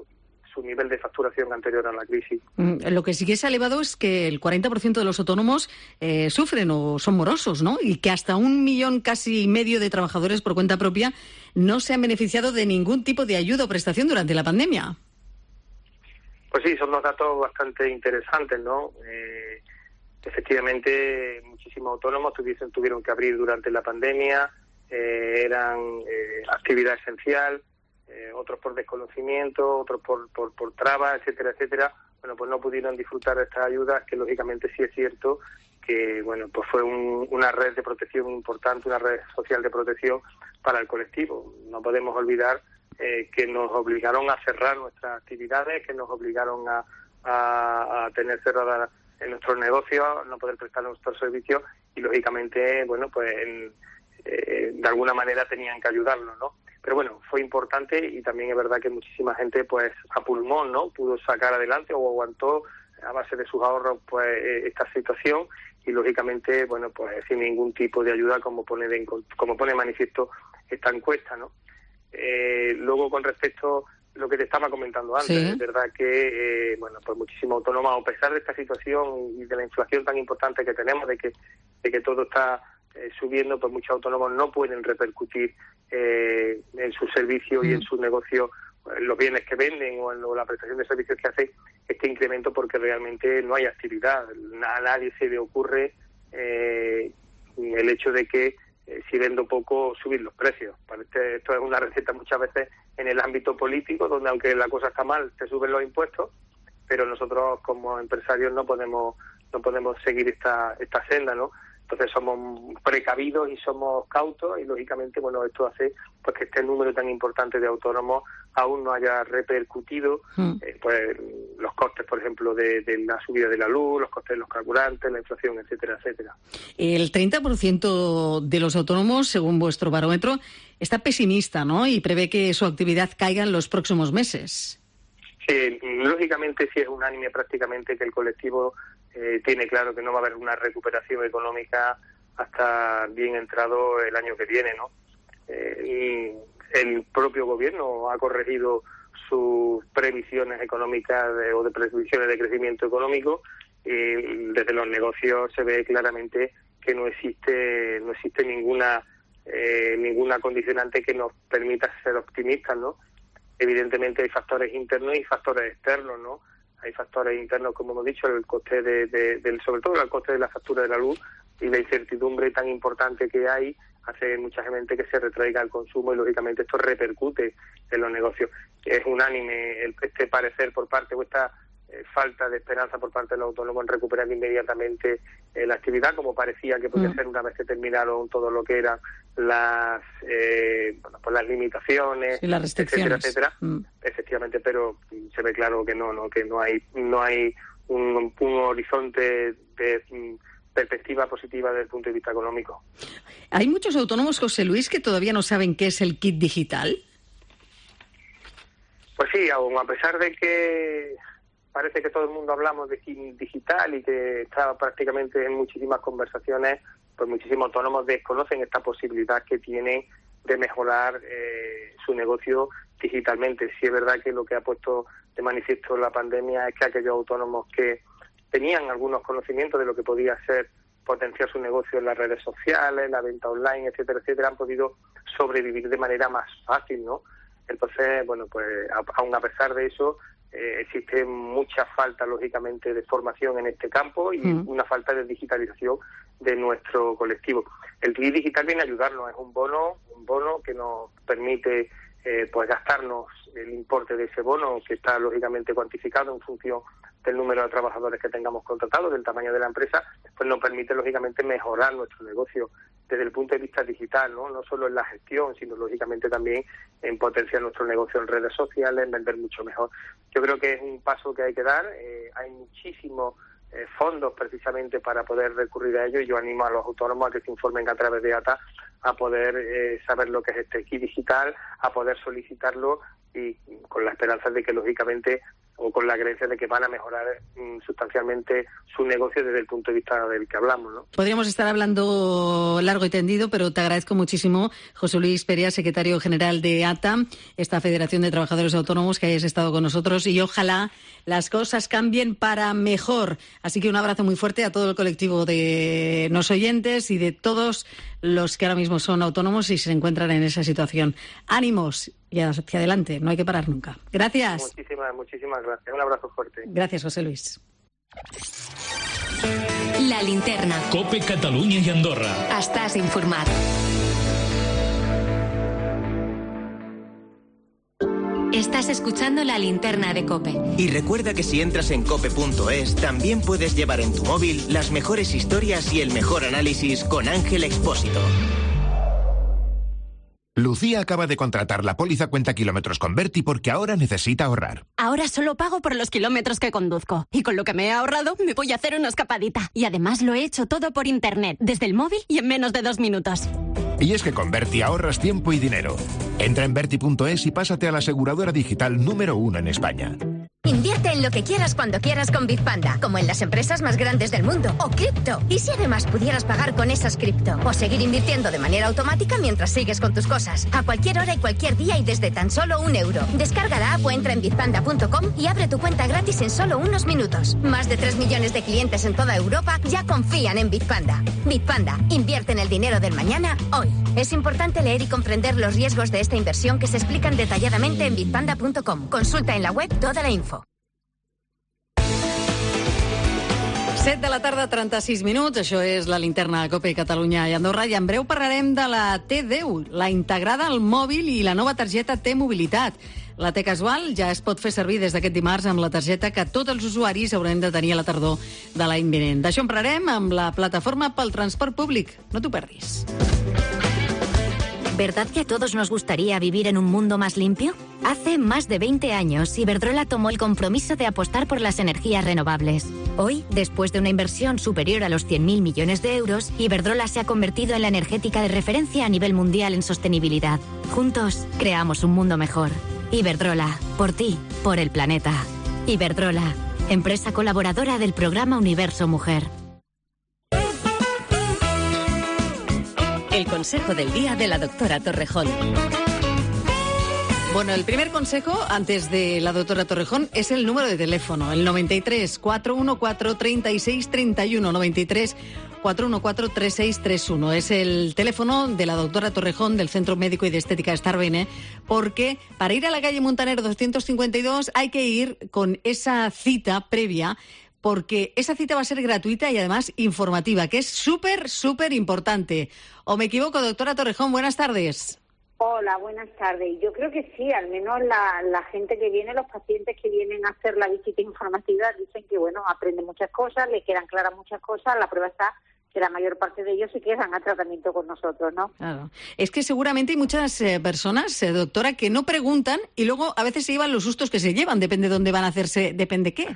su nivel de facturación anterior a la crisis. Lo que sí que se ha elevado es que el cuarenta por ciento de los autónomos eh, sufren o son morosos, ¿no? Y que hasta un millón casi y medio de trabajadores por cuenta propia no se han beneficiado de ningún tipo de ayuda o prestación durante la pandemia. Pues sí, son dos datos bastante interesantes, ¿no? Eh, efectivamente, muchísimos autónomos tuvieron, tuvieron que abrir durante la pandemia, eh, eran eh, actividad esencial, eh, otros por desconocimiento, otros por, por, por trabas, etcétera, etcétera. Bueno, pues no pudieron disfrutar de estas ayudas, que lógicamente sí es cierto que, bueno, pues fue un, una red de protección importante, una red social de protección para el colectivo. No podemos olvidar eh, que nos obligaron a cerrar nuestras actividades, que nos obligaron a, a, a tener cerradas en nuestros negocios, no poder prestar nuestros servicios y, lógicamente, bueno, pues en, eh, de alguna manera tenían que ayudarnos, ¿no? Pero bueno, fue importante y también es verdad que muchísima gente, pues a pulmón, ¿no? Pudo sacar adelante o aguantó a base de sus ahorros, pues esta situación y, lógicamente, bueno, pues sin ningún tipo de ayuda, como pone de, como pone de manifiesto esta encuesta, ¿no? Eh, luego, con respecto a lo que te estaba comentando antes, sí. Es verdad que, eh, bueno, pues muchísimos autónomos, a pesar de esta situación y de la inflación tan importante que tenemos, de que, de que todo está eh, subiendo, pues muchos autónomos no pueden repercutir eh, en su servicio mm. y en su negocio, en los bienes que venden o en lo, la prestación de servicios que hace este incremento, porque realmente no hay actividad. A nadie se le ocurre eh, el hecho de que eh, si vendo poco, subir los precios. Parece, esto es una receta muchas veces en el ámbito político, donde aunque la cosa está mal, te suben los impuestos, pero nosotros como empresarios no podemos no podemos seguir esta esta senda, ¿no? Entonces somos precavidos y somos cautos y, lógicamente, bueno, esto hace pues que este número tan importante de autónomos aún no haya repercutido mm. eh, pues los costes, por ejemplo, de, de la subida de la luz, los costes de los carburantes, la inflación, etcétera, etcétera. El treinta por ciento de los autónomos, según vuestro barómetro, está pesimista, ¿no? Y prevé que su actividad caiga en los próximos meses. Sí, lógicamente sí es unánime prácticamente que el colectivo eh, tiene claro que no va a haber una recuperación económica hasta bien entrado el año que viene, ¿no? Eh, y el propio gobierno ha corregido sus previsiones económicas de, o de previsiones de crecimiento económico y desde los negocios se ve claramente que no existe no existe ninguna eh, ninguna condicionante que nos permita ser optimistas, ¿no? Evidentemente hay factores internos y factores externos, ¿no? Hay factores internos, como hemos dicho, el coste de, de, del, sobre todo el coste de la factura de la luz y la incertidumbre tan importante que hay hace mucha gente que se retraiga el consumo y, lógicamente, esto repercute en los negocios. Es unánime el, este parecer por parte o esta eh, falta de esperanza por parte de los autónomos en recuperar inmediatamente eh, la actividad, como parecía que podía mm. ser una vez que terminaron todo lo que eran las eh, bueno, pues las limitaciones, y las restricciones, etcétera, etcétera. Mm. Efectivamente, pero se ve claro que no, no que no hay no hay un, un horizonte de um, perspectiva positiva desde el punto de vista económico. Hay muchos autónomos, José Luis, que todavía no saben qué es el kit digital. Pues sí, aún a pesar de que parece que todo el mundo hablamos de kit digital y que está prácticamente en muchísimas conversaciones, pues muchísimos autónomos desconocen esta posibilidad que tienen de mejorar eh, su negocio digitalmente. Sí es verdad que lo que ha puesto de manifiesto la pandemia es que aquellos autónomos que tenían algunos conocimientos de lo que podía ser potenciar su negocio en las redes sociales, la venta online, etcétera, etcétera, han podido sobrevivir de manera más fácil, ¿no? Entonces, bueno, pues aún a pesar de eso, eh, existe mucha falta, lógicamente, de formación en este campo y mm. una falta de digitalización de nuestro colectivo. El kit digital viene a ayudarnos, es un bono, un bono que nos permite eh, pues gastarnos el importe de ese bono, que está lógicamente cuantificado en función del número de trabajadores que tengamos contratados, del tamaño de la empresa, pues nos permite lógicamente mejorar nuestro negocio desde el punto de vista digital, ¿no? No solo en la gestión, sino lógicamente también en potenciar nuestro negocio en redes sociales, en vender mucho mejor. Yo creo que es un paso que hay que dar, eh, hay muchísimos eh, fondos precisamente para poder recurrir a ello y yo animo a los autónomos a que se informen a través de A T A a poder eh, saber lo que es este kit digital, a poder solicitarlo y con la esperanza de que lógicamente o con la creencia de que van a mejorar mm, sustancialmente su negocio desde el punto de vista del que hablamos, ¿no? Podríamos estar hablando largo y tendido, pero te agradezco muchísimo, José Luis Perea, secretario general de A T A, esta Federación de Trabajadores Autónomos, que hayas estado con nosotros, y ojalá las cosas cambien para mejor. Así que un abrazo muy fuerte a todo el colectivo de nos oyentes y de todos los que ahora mismo son autónomos y se encuentran en esa situación. Ánimos y hacia adelante, no hay que parar nunca. Gracias. Muchísimas, muchísimas gracias. Un abrazo fuerte. Gracias, José Luis. La linterna. COPE Catalunya y Andorra. Estàs informat. Estás escuchando la linterna de COPE. Y recuerda que si entras en cope punto es, también puedes llevar en tu móvil las mejores historias y el mejor análisis con Ángel Expósito. Lucía acaba de contratar la póliza cuenta kilómetros con Berti porque ahora necesita ahorrar. Ahora solo pago por los kilómetros que conduzco. Y con lo que me he ahorrado, me voy a hacer una escapadita. Y además lo he hecho todo por internet, desde el móvil y en menos de dos minutos. Y es que con Berti ahorras tiempo y dinero. Entra en berti punto es y pásate a la aseguradora digital número uno en España. Invierte en lo que quieras cuando quieras con Bitpanda, como en las empresas más grandes del mundo, o cripto. ¿Y si además pudieras pagar con esas cripto? O seguir invirtiendo de manera automática mientras sigues con tus cosas, a cualquier hora y cualquier día y desde tan solo un euro. Descarga la app o entra en bitpanda punto com y abre tu cuenta gratis en solo unos minutos. Más de tres millones de clientes en toda Europa ya confían en Bitpanda. Bitpanda, invierte en el dinero del mañana, hoy. Es importante leer y comprender los riesgos de esta inversión que se explican detalladamente en bitpanda punto com. Consulta en la web toda la info. set de la tarda, trenta-sis minuts. Això és la linterna de COPE Catalunya i Andorra. I en breu parlarem de la T deu, la integrada al mòbil i la nova targeta T-Mobilitat. La T casual ja es pot fer servir des d'aquest dimarts amb la targeta que tots els usuaris haurem de tenir a la tardor de l'any vinent. D'això en parlarem amb la plataforma pel transport públic. No t'ho perdis. ¿Verdad que a todos nos gustaría vivir en un mundo más limpio? Hace más de veinte años, Iberdrola tomó el compromiso de apostar por las energías renovables. Hoy, después de una inversión superior a los cien mil millones de euros, Iberdrola se ha convertido en la energética de referencia a nivel mundial en sostenibilidad. Juntos, creamos un mundo mejor. Iberdrola, por ti, por el planeta. Iberdrola, empresa colaboradora del programa Universo Mujer. El consejo del día de la doctora Torrejón. Bueno, el primer consejo, antes de la doctora Torrejón, es el número de teléfono, el noventa y tres, cuatrocientos catorce, treinta y seis treinta y uno, noventa y tres, cuatrocientos catorce, treinta y seis treinta y uno. Es el teléfono de la doctora Torrejón del Centro Médico y de Estética Starbene, porque para ir a la calle Montaner doscientos cincuenta y dos hay que ir con esa cita previa, porque esa cita va a ser gratuita y además informativa, que es súper, súper importante. ¿O me equivoco, doctora Torrejón? Buenas tardes. Hola, buenas tardes. Yo creo que sí, al menos la, la gente que viene, los pacientes que vienen a hacer la visita informativa, dicen que, bueno, aprenden muchas cosas, les quedan claras muchas cosas, la prueba está que la mayor parte de ellos se quedan a tratamiento con nosotros, ¿no? Claro. Es que seguramente hay muchas eh, personas, eh, doctora, que no preguntan y luego a veces se llevan los sustos que se llevan, depende de dónde van a hacerse, depende qué.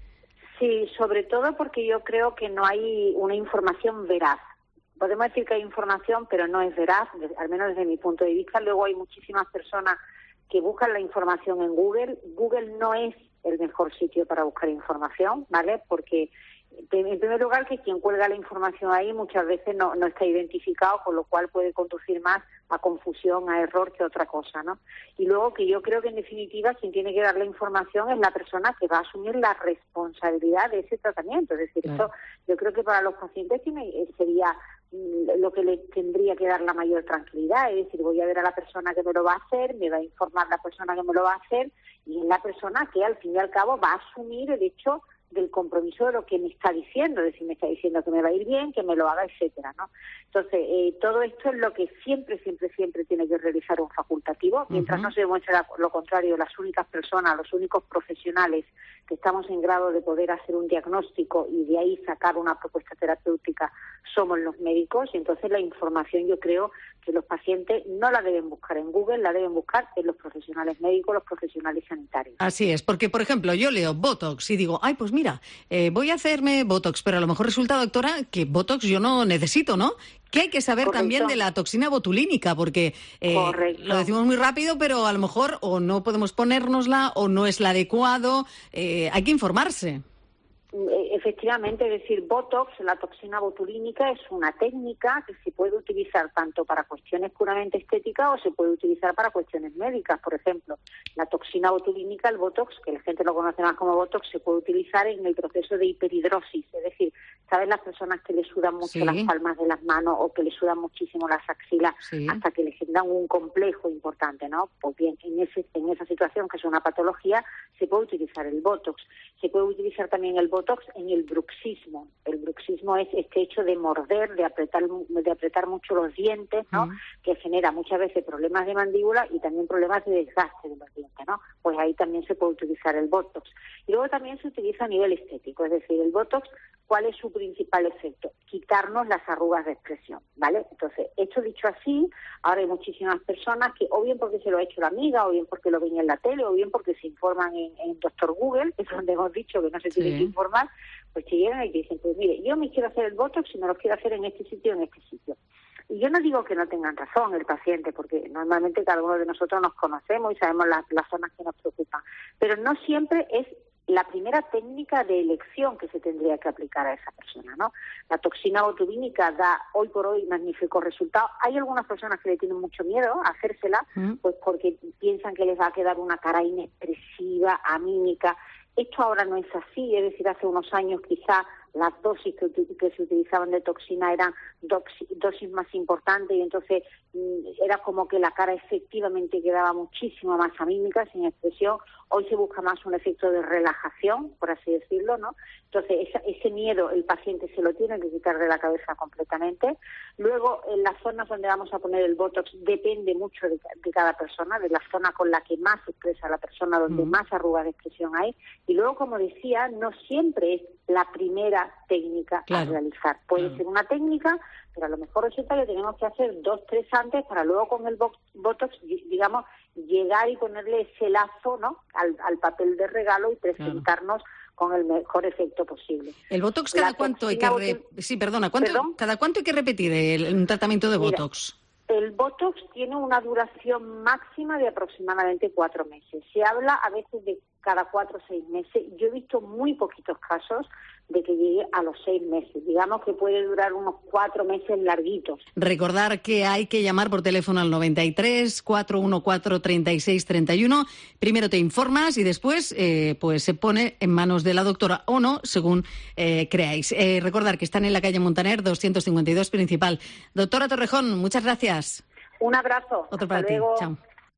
Sí, sobre todo porque yo creo que no hay una información veraz. Podemos decir que hay información, pero no es veraz, al menos desde mi punto de vista. Luego hay muchísimas personas que buscan la información en Google. Google no es el mejor sitio para buscar información, ¿vale? Porque, en primer lugar, que quien cuelga la información ahí muchas veces no, no está identificado, con lo cual puede conducir más a confusión, a error que otra cosa, ¿no? Y luego que yo creo que en definitiva quien tiene que dar la información es la persona que va a asumir la responsabilidad de ese tratamiento. Es decir, Claro. eso yo creo que para los pacientes tiene, sería mm, lo que les tendría que dar la mayor tranquilidad. Es decir, voy a ver a la persona que me lo va a hacer, me va a informar la persona que me lo va a hacer y es la persona que al fin y al cabo va a asumir el hecho del compromiso de lo que me está diciendo, es decir, me está diciendo que me va a ir bien, que me lo haga, etcétera, ¿no? Entonces, eh, todo esto es lo que siempre, siempre, siempre tiene que realizar un facultativo. Mientras Ujú. no se demuestre la- lo contrario, las únicas personas, los únicos profesionales que estamos en grado de poder hacer un diagnóstico y de ahí sacar una propuesta terapéutica somos los médicos, y entonces la información yo creo que los pacientes no la deben buscar en Google, la deben buscar en los profesionales médicos, los profesionales sanitarios. Así es, porque, por ejemplo, yo leo Botox y digo, ay, pues mira, eh, voy a hacerme Botox, pero a lo mejor resulta, doctora, que Botox yo no necesito, ¿no? ¿Qué hay que saber Correcto. también de la toxina botulínica? Porque eh, lo decimos muy rápido, pero a lo mejor o no podemos ponérnosla o no es la adecuado. Eh, hay que informarse. Efectivamente, es decir, Botox, la toxina botulínica, es una técnica que se puede utilizar tanto para cuestiones puramente estéticas o se puede utilizar para cuestiones médicas. Por ejemplo, la toxina botulínica, el Botox, que la gente lo conoce más como Botox, se puede utilizar en el proceso de hiperhidrosis. Es decir, ¿sabes las personas que le sudan mucho Sí. las palmas de las manos o que le sudan muchísimo las axilas Sí. hasta que le generan un complejo importante, ¿no? Pues bien, en, ese, en esa situación, que es una patología, se puede utilizar el Botox. Se puede utilizar también el Botox en el bruxismo. El bruxismo es este hecho de morder, de apretar, de apretar mucho los dientes, ¿no? Mm. Que genera muchas veces problemas de mandíbula y también problemas de desgaste de los dientes, ¿no? Pues ahí también se puede utilizar el Botox. Y luego también se utiliza a nivel estético, es decir, el Botox, ¿cuál es su principal efecto? Quitarnos las arrugas de expresión, ¿vale? Entonces, esto dicho así, ahora hay muchísimas personas que, o bien porque se lo ha hecho la amiga, o bien porque lo ven en la tele, o bien porque se informan en, en Doctor Google, que es donde hemos dicho que no se tiene Sí. que informar, pues te llegan y te dicen, pues mire, yo me quiero hacer el Botox y me lo quiero hacer en este sitio, en este sitio. Y yo no digo que no tengan razón el paciente, porque normalmente cada uno de nosotros nos conocemos y sabemos las, las zonas que nos preocupan, pero no siempre es la primera técnica de elección que se tendría que aplicar a esa persona, ¿no? La toxina botulínica da hoy por hoy magníficos resultados. Hay algunas personas que le tienen mucho miedo a hacérsela, mm. pues porque piensan que les va a quedar una cara inexpresiva, amínica. Esto ahora no es así, es decir, hace unos años quizá las dosis que, que se utilizaban de toxina eran doxi, dosis más importantes y entonces mm, era como que la cara efectivamente quedaba muchísimo más amímica, sin expresión. Hoy se busca más un efecto de relajación, por así decirlo, ¿no? Entonces esa, ese miedo el paciente se lo tiene que quitar de la cabeza completamente. Luego, en las zonas donde vamos a poner el Botox depende mucho de, de cada persona, de la zona con la que más se expresa la persona, donde mm. más arrugas de expresión hay. Y luego, como decía, no siempre es la primera técnica claro. a realizar. Puede claro. ser una técnica, pero a lo mejor resulta que tenemos que hacer dos, tres antes para luego con el Botox, digamos, llegar y ponerle ese lazo, ¿no? al, al papel de regalo y presentarnos claro. con el mejor efecto posible. ¿El Botox cada la cuánto hay que re... sí, perdona, ¿cuánto, ¿Perdón? cada cuánto hay que repetir el, un tratamiento de Botox? Mira, el Botox tiene una duración máxima de aproximadamente cuatro meses. Se habla a veces de cada cuatro o seis meses. Yo he visto muy poquitos casos de que llegue a los seis meses. Digamos que puede durar unos cuatro meses larguitos. Recordar que hay que llamar por teléfono al noventa y tres, cuatrocientos catorce, treinta y seis treinta y uno. Primero te informas y después eh, pues se pone en manos de la doctora o no, según eh, creáis. Eh, recordar que están en la calle Montaner, doscientos cincuenta y dos principal. Doctora Torrejón, muchas gracias. Un abrazo. Otro Hasta para luego. ti. Chao.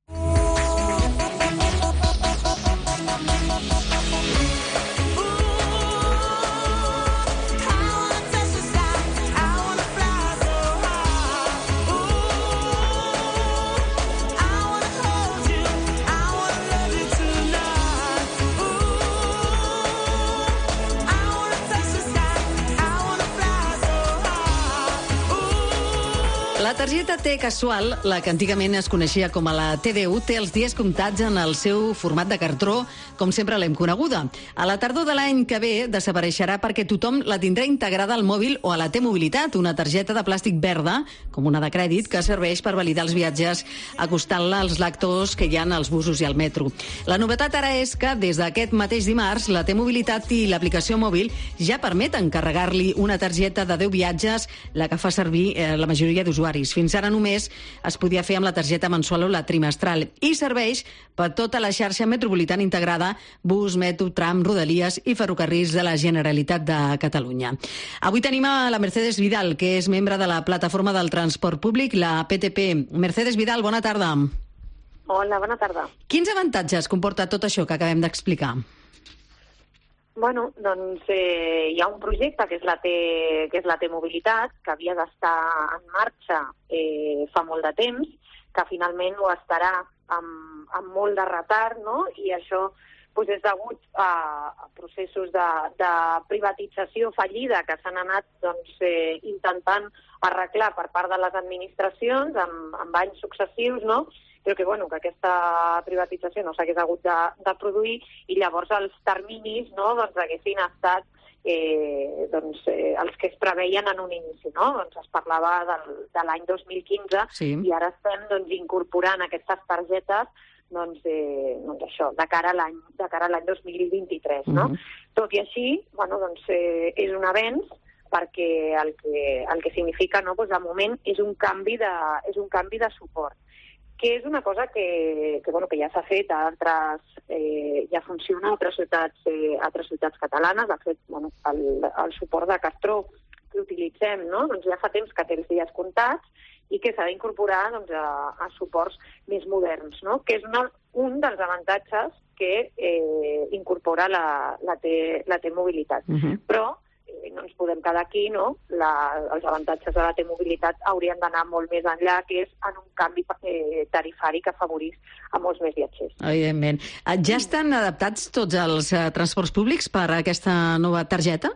La targeta T casual, la que antigament es coneixia com a la T D U, té els dies comptats en el seu format de cartró, com sempre l'hem coneguda. A la tardor de l'any que ve desapareixerà perquè tothom la tindrà integrada al mòbil o a la T-Mobilitat, una targeta de plàstic verda, com una de crèdit, que serveix per validar els viatges acostant-la als lectors que hi ha als busos i al metro. La novetat ara és que des d'aquest mateix dimarts la T-Mobilitat i l'aplicació mòbil ja permeten carregar-li una targeta de deu viatges, la que fa servir eh, la majoria d'usuaris. Fins ara només es podia fer amb la targeta mensual o la trimestral i serveix per tota la xarxa metropolitana integrada, bus, metro, tram, rodalies i ferrocarrils de la Generalitat de Catalunya. Avui tenim a la Mercedes Vidal, que és membre de la Plataforma del Transport Públic, la P T P. Mercedes Vidal, bona tarda. Hola, bona tarda. Quins avantatges comporta tot això que acabem d'explicar? Bueno, doncs eh, hi ha un projecte que és la T, que és la T-Mobilitat, que havia d'estar en marxa eh, fa molt de temps, que finalment ho estarà amb, amb molt de retard, no? I això doncs, és degut a, a processos de, de privatització fallida que s'han anat doncs, eh, intentant arreglar per part de les administracions amb, amb anys successius, no? però que, bueno, que aquesta privatització no s'hagués hagut de, de produir i llavors els terminis, no?, doncs haguessin estat eh, doncs, eh, els que es preveien en un inici, no? Doncs es parlava del, de l'any dos mil quinze sí. I ara estem doncs, incorporant aquestes targetes doncs, eh, doncs això, de cara a l'any de cara a l'any dos mil vint-i-tres, no? Uh-huh. Tot i així, bueno, doncs, eh, és un avenç perquè el que, el que significa, no, doncs, de moment, és un canvi de, és un canvi de suport, que és una cosa que, que, bueno, que ja s'ha fet a altres, eh, ja funciona a altres ciutats, eh, a altres ciutats catalanes. De fet, bueno, el, el suport de Castró que utilitzem, no? Doncs ja fa temps que té els dies comptats i que s'ha d'incorporar doncs, a, a suports més moderns, no? Que és una, un dels avantatges que eh, incorpora la, la, T, la T-mobilitat. Uh-huh. Però eh, no ens podem quedar aquí, no? La, els avantatges de la T-mobilitat haurien d'anar molt més enllà, que és en un canvi eh, tarifari que afavorís a molts més viatgers. Evidentment. Ja estan adaptats tots els eh, transports públics per a aquesta nova targeta?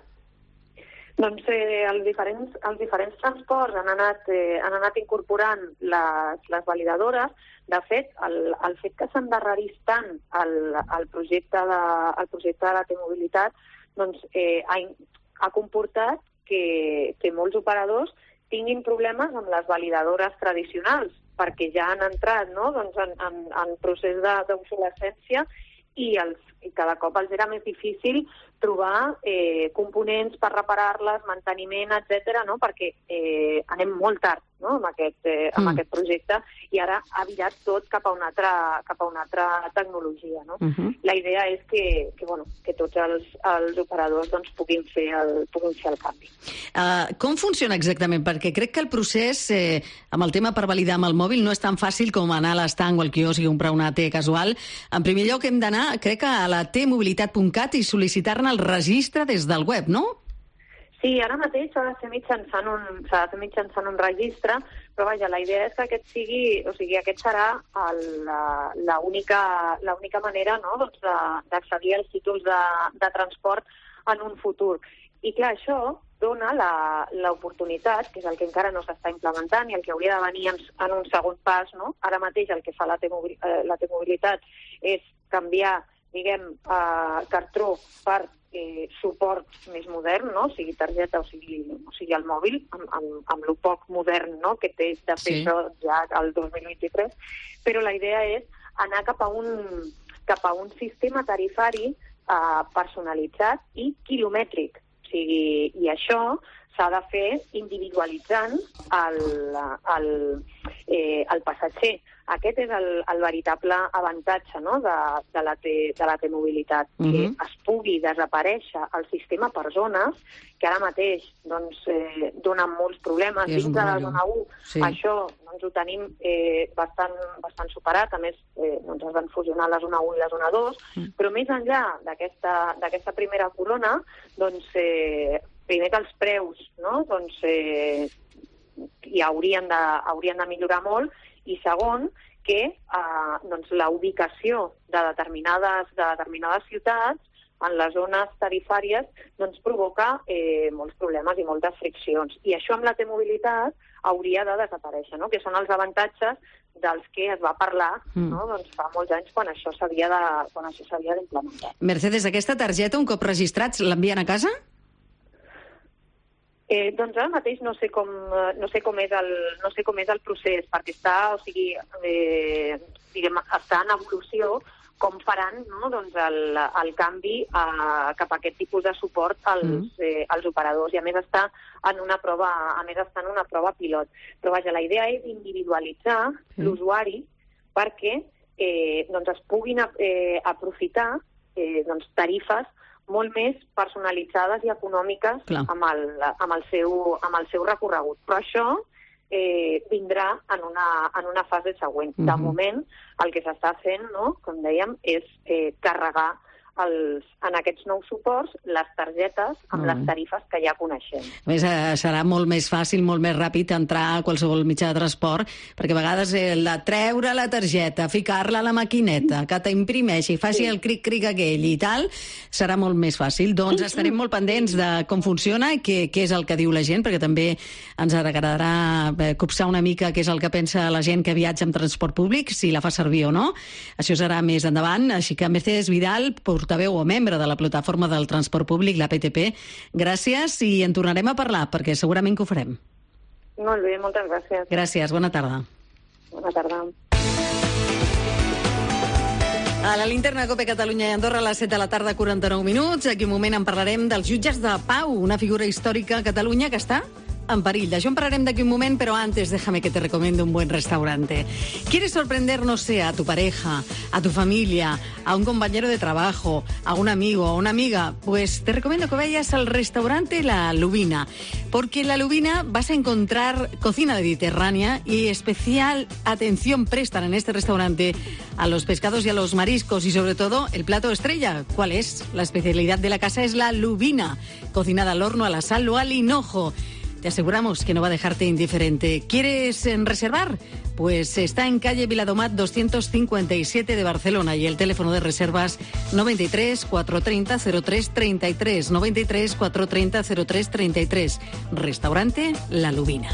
Doncs eh, els, diferents, els diferents transports han anat, eh, han anat incorporant les, les validadores. De fet, el, el fet que s'endarrerís tant el, el, projecte de, el projecte de la T-mobilitat doncs, eh, ha, ha comportat que, que molts operadors tinguin problemes amb les validadores tradicionals, perquè ja han entrat, no?, doncs en, en, en procés d'obsolescència i, els, i cada cop els era més difícil trobar eh, components per reparar-les, manteniment, etcètera, no? Perquè eh, anem molt tard, no?, amb, aquest, eh, amb mm. aquest projecte i ara ha virat tot cap a una altra, cap a una altra tecnologia, no? Uh-huh. La idea és que, que, bueno, que tots els, els operadors doncs, puguin, fer el, puguin fer el canvi. Uh, com funciona exactament? Perquè crec que el procés, eh, amb el tema per validar amb el mòbil, no és tan fàcil com anar a l'estanc o al quiosc i comprar una T casual. En primer lloc hem d'anar, crec que a la t mobilitat punt cat i sol·licitar-ne el registre des del web, no? Sí, ara mateix s'ha de fer mitjançant un, s'ha de fer mitjançant un registre, però vaja, la idea és que aquest sigui, o sigui, aquest serà el, la, la, única, la única manera, no?, doncs d'accedir als títols de, de transport en un futur. I clar, això dona l'oportunitat, que és el que encara no s'està implementant i el que hauria de venir en, en un segon pas, no? Ara mateix el que fa la T-mobilitat és canviar, diguem, eh, cartró per eh, suport més modern, no?, o sigui targeta o sigui, o sigui el mòbil, amb, amb, amb lo poc modern, no?, que té de fer sí. Això ja el dos mil vint-i-tres, però la idea és anar cap a un, cap a un sistema tarifari eh, personalitzat i quilomètric. O sigui, i això s'ha de fer individualitzant el, el, eh, el passatger. Aquest és el, el veritable avantatge, no?, de, de la T, de la T-mobilitat, uh-huh. que es pugui desaparèixer el sistema per zones, que ara mateix doncs, eh, donen molts problemes. Dins de la zona u, sí. Això doncs, ho tenim eh, bastant, bastant superat, a més eh, doncs, es van fusionar la zona u i la zona dos, uh-huh. però més enllà d'aquesta primera corona, doncs, eh, primer que els preus, no?, doncs, eh, hi haurien de, haurien de millorar molt, i segon, que eh, doncs, la ubicació de determinades, de determinades ciutats en les zones tarifàries doncs, provoca eh, molts problemes i moltes friccions. I això amb la T-mobilitat hauria de desaparèixer, no?, que són els avantatges dels que es va parlar mm. no?, doncs, fa molts anys quan això s'havia de, quan això s'havia d'implementar. Mercedes, aquesta targeta, un cop registrats, l'envien a casa? Eh, doncs ara mateix no sé com no sé com és el no sé com és el procés, perquè està, o sigui, eh, diguem, està en evolució com faran, no?, doncs el, el canvi a, cap a aquest tipus de suport als, mm. eh, als operadors, i a més està en una prova, a més està en una prova pilot. Però vaja, la idea és individualitzar mm. l'usuari perquè eh, doncs es puguin eh, aprofitar eh, doncs, tarifes molt més personalitzades i econòmiques amb el, amb, el seu, amb el seu recorregut. Però això eh, vindrà en una, en una fase següent. Uh-huh. De moment, el que s'està fent, no?, com dèiem, és eh, carregar els, en aquests nous suports les targetes amb Mm. les tarifes que ja coneixem. A més, eh, serà molt més fàcil, molt més ràpid entrar a qualsevol mitjà de transport, perquè a vegades el de treure la targeta, ficar-la a la maquineta, que t'imprimeixi, faci sí. el cric-cric aquell i tal, serà molt més fàcil. Doncs estarem molt pendents de com funciona i què, què és el que diu la gent, perquè també ens agradarà eh, copsar una mica què és el que pensa la gent que viatja amb transport públic, si la fa servir o no. Això serà més endavant. Així que Mercedes Vidal, portaveu o membre de la plataforma del transport públic, la P T P, gràcies i en tornarem a parlar, perquè segurament que ho farem. Molt bé, moltes gràcies. Gràcies, bona tarda. Bona tarda. A la linterna Cope Catalunya i Andorra a les set de la tarda, quaranta-nou minuts. Aquí un moment en parlarem dels jutges de pau, una figura històrica a Catalunya que està en perill. D'això en parlarem d'aquí un moment, pero antes déjame que te recomiende un buen restaurante. ¿Quieres sorprender, no sé, a tu pareja, a tu familia, a un compañero de trabajo, a un amigo, a una amiga? Pues te recomiendo que vayas al restaurante La Lubina, porque en La Lubina vas a encontrar cocina mediterránea y especial atención prestan en este restaurante a los pescados y a los mariscos y sobre todo el plato estrella. ¿Cuál es? La especialidad de la casa es la lubina, cocinada al horno, a la sal o al hinojo. Te aseguramos que no va a dejarte indiferente. ¿Quieres reservar? Pues está en calle Viladomat doscientos cincuenta y siete de Barcelona y el teléfono de reservas noventa y tres, cuatrocientos treinta, cero tres treinta y tres, noventa y tres, cuatrocientos treinta, cero tres treinta y tres. Restaurante La Lubina.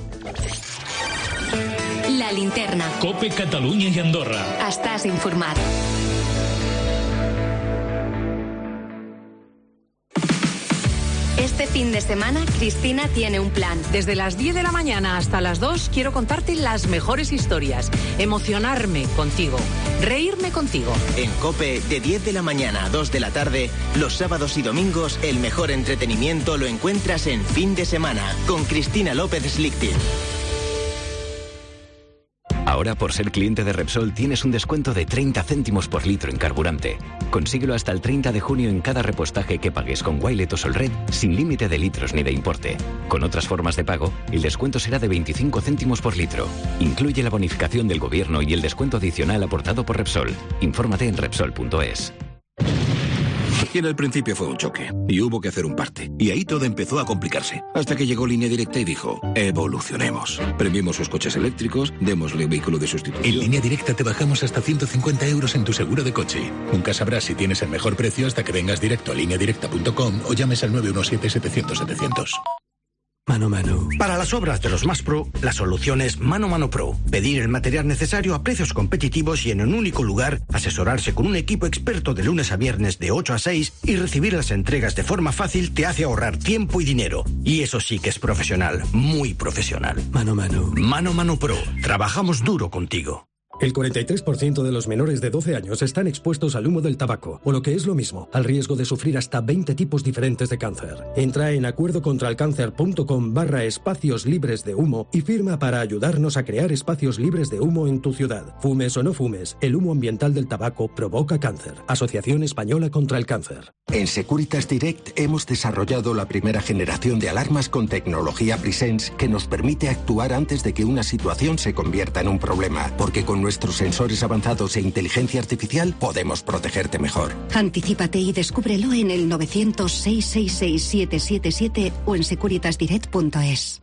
La linterna. Cope Catalunya i Andorra. Estàs informat. Este fin de semana, Cristina tiene un plan. Desde las diez de la mañana hasta las dos quiero contarte las mejores historias, emocionarme contigo, reírme contigo. En COPE, de diez de la mañana a dos de la tarde, los sábados y domingos, el mejor entretenimiento lo encuentras en Fin de Semana, con Cristina López Slichting. Ahora, por ser cliente de Repsol, tienes un descuento de treinta céntimos por litro en carburante. Consíguelo hasta el treinta de junio en cada repostaje que pagues con Wilet o Solred, sin límite de litros ni de importe. Con otras formas de pago, el descuento será de veinticinco céntimos por litro. Incluye la bonificación del gobierno y el descuento adicional aportado por Repsol. Infórmate en Repsol punto es. Y en el principio fue un choque, y hubo que hacer un parte. Y ahí todo empezó a complicarse. Hasta que llegó Línea Directa y dijo, evolucionemos. Premiemos sus coches eléctricos, démosle un vehículo de sustitución. En Línea Directa te bajamos hasta ciento cincuenta euros en tu seguro de coche. Nunca sabrás si tienes el mejor precio hasta que vengas directo a línea directa punto com o llames al nueve uno siete, setecientos, setecientos. Mano Mano. Para las obras de los más pro, la solución es Mano Mano Pro. Pedir el material necesario a precios competitivos y en un único lugar, asesorarse con un equipo experto de lunes a viernes de ocho a seis y recibir las entregas de forma fácil te hace ahorrar tiempo y dinero. Y eso sí que es profesional, muy profesional. Mano Mano. Mano Mano Pro. Trabajamos duro contigo. El cuarenta y tres por ciento de los menores de doce años están expuestos al humo del tabaco, o lo que es lo mismo, al riesgo de sufrir hasta veinte tipos diferentes de cáncer. Entra en acuerdocontralcáncer.com barra espacios libres de humo y firma para ayudarnos a crear espacios libres de humo en tu ciudad. Fumes o no fumes, el humo ambiental del tabaco provoca cáncer. Asociación Española contra el Cáncer. En Securitas Direct hemos desarrollado la primera generación de alarmas con tecnología Presence que nos permite actuar antes de que una situación se convierta en un problema, porque con nuestros sensores avanzados e inteligencia artificial podemos protegerte mejor. Anticípate y descúbrelo en el novecientos, seiscientos sesenta y seis, setecientos setenta y siete o en securitas direct punto es.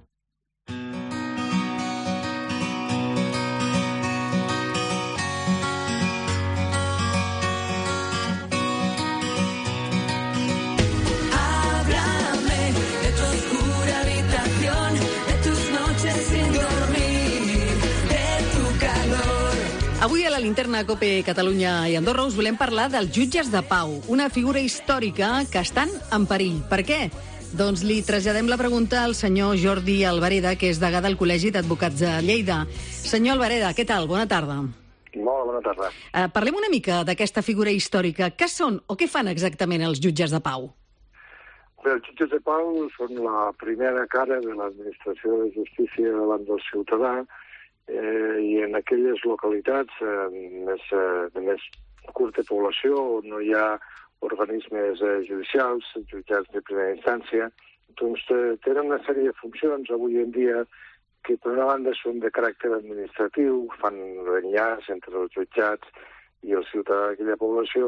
Avui a la linterna Cope Catalunya i Andorra us volem parlar dels jutges de pau, una figura històrica que estan en perill. Per què? Doncs li traslladem la pregunta al senyor Jordi Albareda, que és degà del Col·legi d'Advocats de Lleida. Senyor Albareda, què tal? Bona tarda. Molt bona tarda. Uh, parlem una mica d'aquesta figura històrica. Què són o què fan exactament els jutges de pau? Bé, els jutges de pau són la primera cara de l'administració de justícia davant del ciutadà, Eh, i en aquelles localitats eh, més, eh, de més curta població on no hi ha organismes eh, judicials, jutjats de primera instància, doncs eh, tenen una sèrie de funcions avui en dia que per una banda són de caràcter administratiu, fan l'enllaç entre els jutjats i el ciutadà d'aquella població,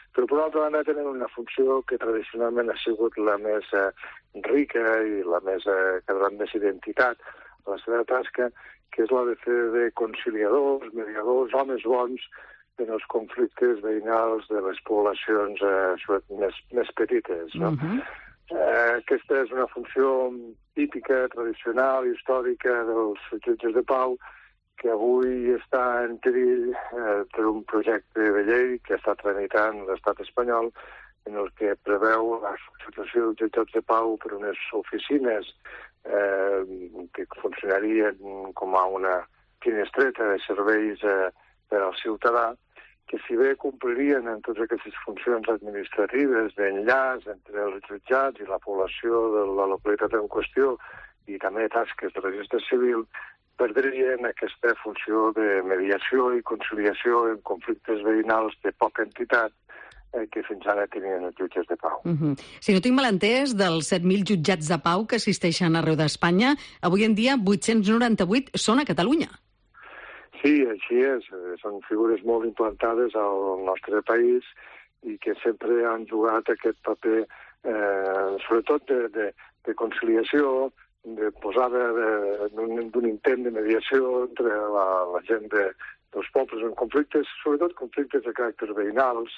però per altra banda tenen una funció que tradicionalment ha sigut la més eh, rica i la més, eh, que ha donat més identitat a la seva tasca, que és la de fer de conciliadors, mediadors, homes bons en els conflictes veïnals de les poblacions eh, més, més petites. No? Uh-huh. eh, aquesta és una funció típica, tradicional, històrica dels jutges de pau, que avui està en perill eh, per un projecte de llei que està tramitant l'estat espanyol en el que preveu la substitució dels jutjats de pau per unes oficines eh, que funcionarien com a una finestreta de serveis eh, per al ciutadà, que si bé complirien en totes aquestes funcions administratives d'enllaç entre els jutjats i la població de la localitat en qüestió i també tasques de registre civil, perdrien aquesta funció de mediació i conciliació en conflictes veïnals de poca entitat eh, que fins ara tenien els jutges de pau. Uh-huh. Si no tinc mal entès, dels set mil jutjats de pau que existeixen arreu d'Espanya, avui en dia vuit-cents noranta-vuit són a Catalunya. Sí, així és. Són figures molt implantades al nostre país i que sempre han jugat aquest paper, eh, sobretot de, de, de conciliació, de posada d'un intent de mediació entre la, la gent de, dels pobles en conflictes, sobretot conflictes de caràcter veïnals,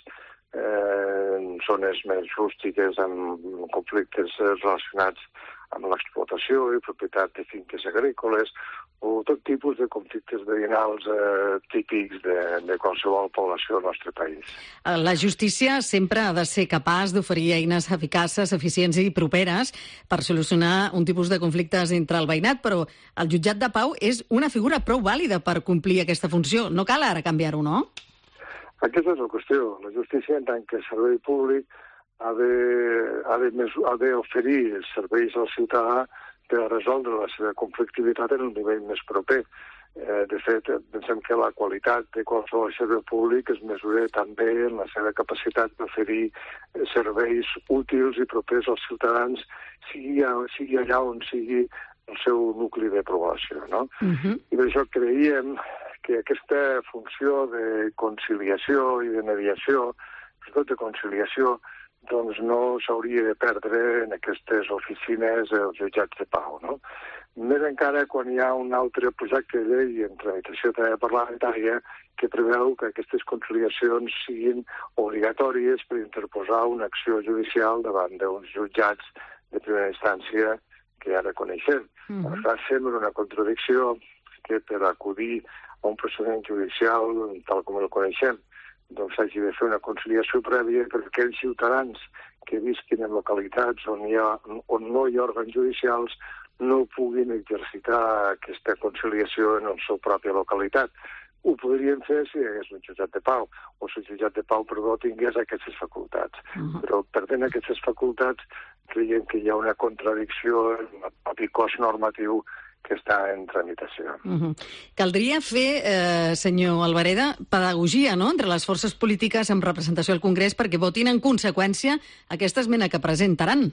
eh, en zones més rústiques, amb conflictes relacionats amb l'explotació i propietat de finques agrícoles, o tot tipus de conflictes veïnals eh, típics de, de qualsevol població del nostre país. La justícia sempre ha de ser capaç d'oferir eines eficaces, eficients i properes per solucionar un tipus de conflictes entre el veïnat, però el jutjat de pau és una figura prou vàlida per complir aquesta funció. No cal ara canviar-ho, no? Aquesta és la qüestió. La justícia, en tant que servei públic, ha de, ha de, ha de oferir serveis al ciutadà per a resoldre la seva conflictivitat en un nivell més proper. Eh, de fet, pensem que la qualitat de qualsevol servei públic es mesura també en la seva capacitat d'oferir serveis útils i propers als ciutadans, sigui, sigui allà on sigui el seu nucli de població. No? Uh-huh. I per això creiem que aquesta funció de conciliació i de mediació, sobretot de conciliació, doncs no s'hauria de perdre en aquestes oficines dels jutjats de pau, no? Més encara quan hi ha un altre projecte de llei en tramitació parlamentària que preveu que aquestes conciliacions siguin obligatòries per interposar una acció judicial davant d'uns jutjats de primera instància que ara coneixem. Uh-huh. Això sembla una contradicció que per acudir a un procediment judicial tal com el coneixem doncs s'hagi de fer una conciliació prèvia per aquells ciutadans que visquin en localitats on, hi ha, on no hi ha òrgans judicials no puguin exercitar aquesta conciliació en la seva pròpia localitat. Ho podrien fer si hi hagués un jutjat de pau, o si el jutjat de pau, perdó, tingués aquestes facultats. Uh-huh. Però perdent aquestes facultats creiem que hi ha una contradicció en el propi cos normatiu que està en tramitació. Uh-huh. Caldria fer, eh, senyor Albareda, pedagogia, no?, entre les forces polítiques amb representació al Congrés perquè votin en conseqüència aquesta esmena que presentaran.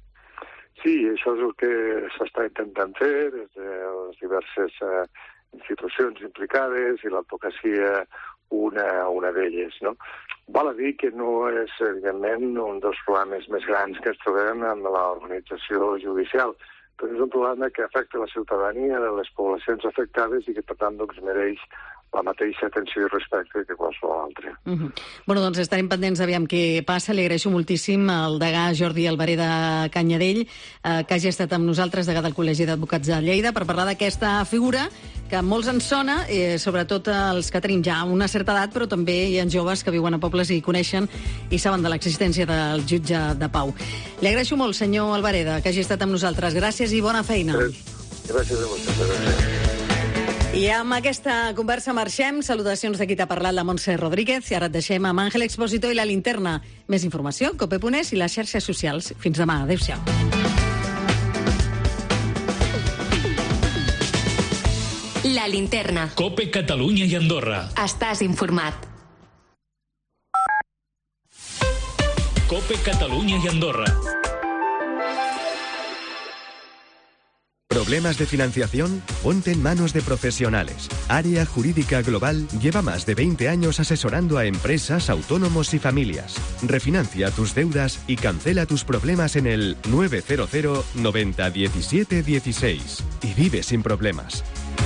Sí, això és el que s'està intentant fer des de les diverses eh, institucions implicades i l'advocacia una, una d'elles, no? Val a dir que no és, evidentment, un dels problemes més grans que ens trobem amb l'organització judicial, però és un problema que afecta la ciutadania de les poblacions afectades i que, per tant, doncs, mereix la mateixa atenció i respecte que qualsevol altre. Uh-huh. Bueno, doncs estarem pendents aviam què passa. Li agraeixo moltíssim al degà Jordi Albareda Canyadell eh, que hagi estat amb nosaltres, degà del Col·legi d'Advocats de Lleida, per parlar d'aquesta figura que molts ens sona, eh, sobretot els que tenim ja una certa edat, però també hi ha joves que viuen a pobles i coneixen i saben de l'existència del jutge de pau. Li agraeixo molt, senyor Albareda, que hagi estat amb nosaltres. Gràcies i bona feina. Gràcies a vostès. I amb aquesta conversa marxem. Salutacions de qui t'ha parlat, la Montse Rodríguez. I ara et deixem amb Àngel Expositor i la Linterna. Més informació, cope punt es i les xarxes socials. Fins demà. Adéu-siau. La Linterna. Cope Catalunya i Andorra. Estàs informat. Cope Catalunya i Andorra. ¿Problemas de financiación? Ponte en manos de profesionales. Área Jurídica Global lleva más de veinte años asesorando a empresas, autónomos y familias. Refinancia tus deudas y cancela tus problemas en el nueve cero cero noventa diecisiete dieciséis. Y vive sin problemas.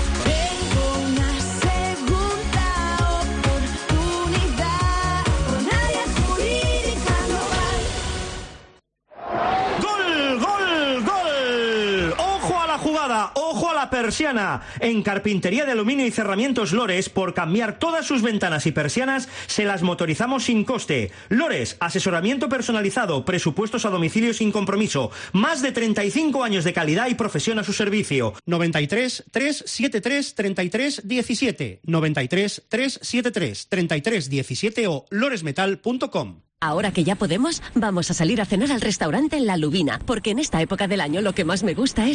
¡Ojo a la persiana! En Carpintería de Aluminio y Cerramientos Lores, por cambiar todas sus ventanas y persianas, se las motorizamos sin coste. Lores, asesoramiento personalizado, presupuestos a domicilio sin compromiso. Más de treinta y cinco años de calidad y profesión a su servicio. noventa y tres, trescientos setenta y tres, treinta y tres diecisiete. noventa y tres, trescientos setenta y tres, treinta y tres diecisiete o loresmetal punto com. Ahora que ya podemos, vamos a salir a cenar al restaurante La Lubina, porque en esta época del año lo que más me gusta es